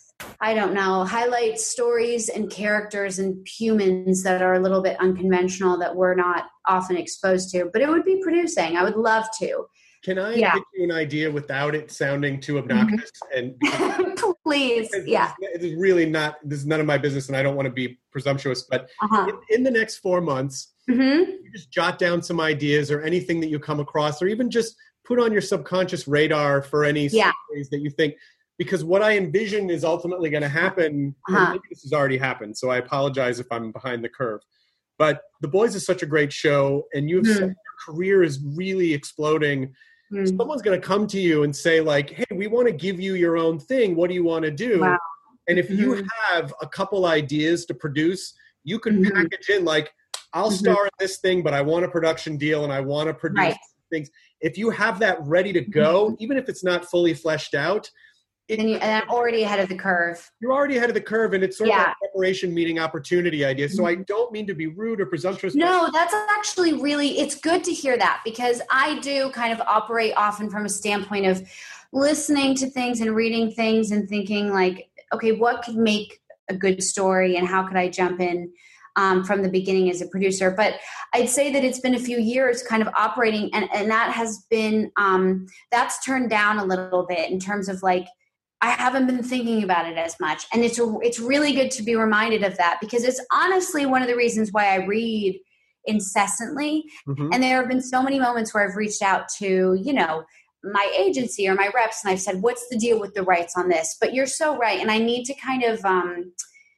D: I don't know, highlight stories and characters and humans that are a little bit unconventional that we're not often exposed to, but it would be producing. I would love to.
B: Can I
D: yeah.
B: give you an idea without it sounding too obnoxious?
D: Mm-hmm. And please,
B: it's,
D: yeah.
B: It's really not, this is none of my business and I don't want to be presumptuous, but uh-huh. in, in the next four months,
D: mm-hmm.
B: you just jot down some ideas or anything that you come across, or even just put on your subconscious radar for any
D: yeah.
B: stories that you think. Because what I envision is ultimately going to happen,
D: uh-huh.
B: maybe this has already happened, so I apologize if I'm behind the curve. But The Boys is such a great show, and you've
D: mm-hmm.
B: said your career is really exploding. mm. someone's going to come to you and say like, hey, we want to give you your own thing. What do you want to do? Wow. And if mm-hmm. you have a couple ideas to produce, you can mm-hmm. package in like, I'll mm-hmm. star in this thing, but I want a production deal and I want to produce right. things. If you have that ready to go, mm-hmm. even if it's not fully fleshed out, It,
D: and, you, and I'm already ahead of the curve.
B: You're already ahead of the curve, and it's sort yeah. of like a preparation meeting opportunity idea. So mm-hmm. I don't mean to be rude or presumptuous.
D: No, that's actually really, it's good to hear that, because I do kind of operate often from a standpoint of listening to things and reading things and thinking like, okay, what could make a good story and how could I jump in um, from the beginning as a producer? But I'd say that it's been a few years kind of operating, and, and that has been, um, that's turned down a little bit in terms of like, I haven't been thinking about it as much. And it's a, it's really good to be reminded of that, because it's honestly one of the reasons why I read incessantly. Mm-hmm. And there have been so many moments where I've reached out to, you know, my agency or my reps, and I've said, what's the deal with the rights on this? But you're so right. And I need to kind of, um,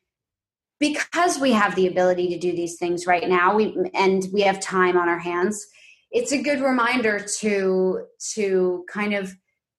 D: because we have the ability to do these things right now, we and we have time on our hands, it's a good reminder to to kind of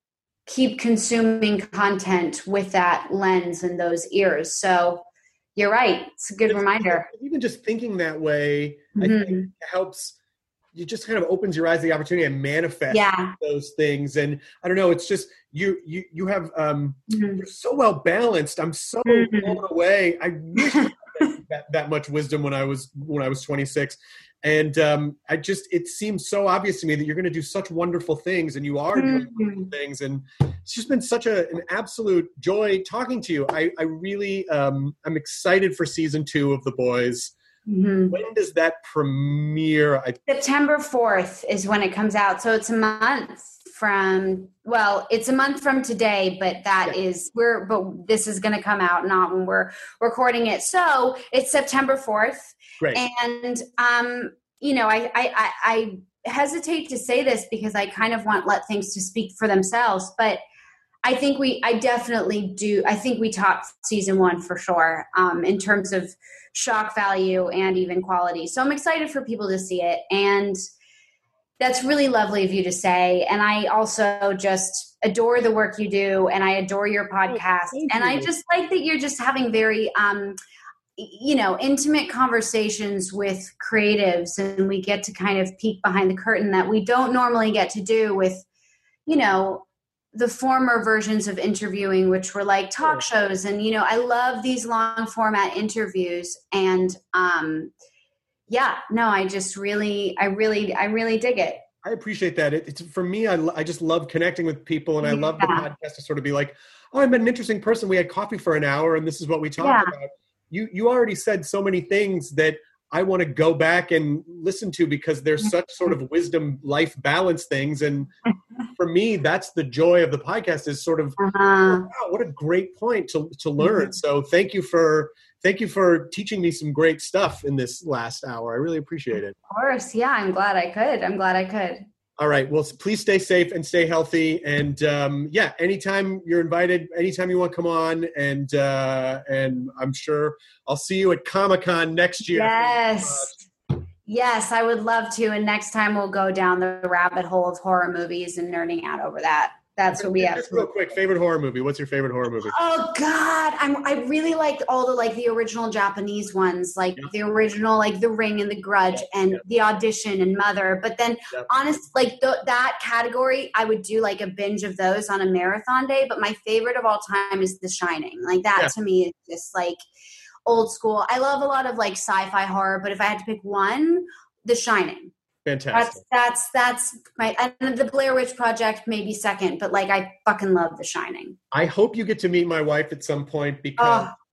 D: keep consuming content with that lens and those ears. So you're right. It's a good it's, reminder.
B: Even just thinking that way, mm-hmm. I think helps. It just kind of opens your eyes to the opportunity and manifest
D: yeah.
B: those things. And I don't know, it's just, you, you, you have, um, mm-hmm. you're so well balanced. I'm so mm-hmm. blown away. I wish I had that, that much wisdom when I was, when I was twenty-six. And um, I just, it seems so obvious to me that you're going to do such wonderful things, and you are mm-hmm. doing wonderful things. And it's just been such a, an absolute joy talking to you. I, I really, um, I'm excited for season two of The Boys. Mm-hmm. When does that premiere? I-
D: September fourth is when it comes out. So it's a month from, well, it's a month from today, but that yeah. is, we're, but this is going to come out not when we're recording it. So it's September fourth.
B: Great.
D: And, um, you know, I, I, I hesitate to say this because I kind of want let things to speak for themselves, but I think we, I definitely do. I think we topped season one for sure, um, in terms of shock value and even quality. So I'm excited for people to see it. And that's really lovely of you to say. And I also just adore the work you do, and I adore your podcast. Oh, and I just like that you're just having very, um, you know, intimate conversations with creatives, and we get to kind of peek behind the curtain that we don't normally get to do with, you know, the former versions of interviewing, which were like talk shows. And, you know, I love these long format interviews. And, um, yeah, no, I just really, I really, I really dig it.
B: I appreciate that. It, it's for me, I, I just love connecting with people, and I love yeah. the podcast to sort of be like, oh, I'm an interesting person. We had coffee for an hour and this is what we talked yeah. about. You, you already said so many things that I want to go back and listen to, because there's such sort of wisdom, life balance things. And for me, that's the joy of the podcast, is sort of, uh-huh. oh, wow, what a great point to, to learn. Mm-hmm. So thank you for, thank you for teaching me some great stuff in this last hour. I really appreciate it.
D: Of course. Yeah. I'm glad I could. I'm glad I could.
B: All right. Well, please stay safe and stay healthy. And um, yeah, anytime you're invited, anytime you want to come on, and uh, and I'm sure I'll see you at Comic-Con next year.
D: Yes. Yes, I would love to. And next time we'll go down the rabbit hole of horror movies and nerding out over that. That's what we have.
B: Just real quick, favorite horror movie. What's your favorite horror movie?
D: Oh God, I'm. I really liked all the like the original Japanese ones, like yeah. the original, like The Ring and The Grudge yeah. and yeah. The Audition and Mother. But then, yeah. honest, like the, that category, I would do like a binge of those on a marathon day. But my favorite of all time is The Shining. Like that yeah. to me is just like old school. I love a lot of like sci-fi horror, but if I had to pick one, The Shining.
B: Fantastic.
D: That's, that's, that's my, and the Blair Witch Project maybe second, but like I fucking love The Shining.
B: I hope you get to meet my wife at some point, because oh.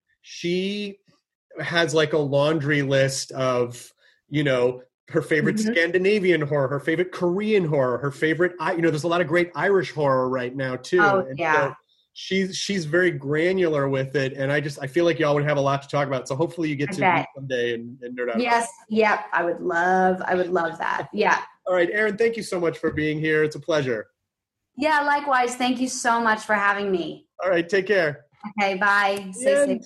B: she has like a laundry list of, you know, her favorite mm-hmm. Scandinavian horror, her favorite Korean horror, her favorite, you know, there's a lot of great Irish horror right now too.
D: Oh,
B: and
D: yeah.
B: So she's, she's very granular with it. And I just, I feel like y'all would have a lot to talk about. So hopefully you get I to bet. meet someday and, and nerd out.
D: Yes. Yep. I would love, I would love that. Yeah.
B: All right, Erin, thank you so much for being here. It's a pleasure.
D: Yeah, likewise. Thank you so much for having me.
B: All right, take care.
D: Okay, bye. Stay safe.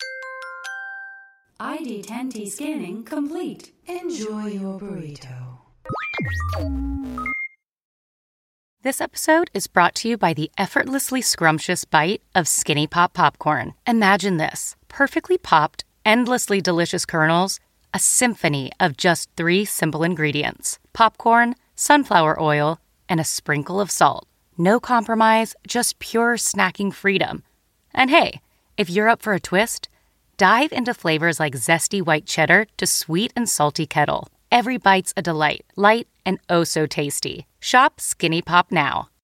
C: I D ten T scanning complete. Enjoy your burrito.
A: This episode is brought to you by the effortlessly scrumptious bite of Skinny Pop popcorn. Imagine this: perfectly popped, endlessly delicious kernels, a symphony of just three simple ingredients: popcorn, sunflower oil, and a sprinkle of salt. No compromise, just pure snacking freedom. And hey, if you're up for a twist, dive into flavors like zesty white cheddar to sweet and salty kettle. Every bite's a delight, light and oh so tasty. Shop Skinny Pop now.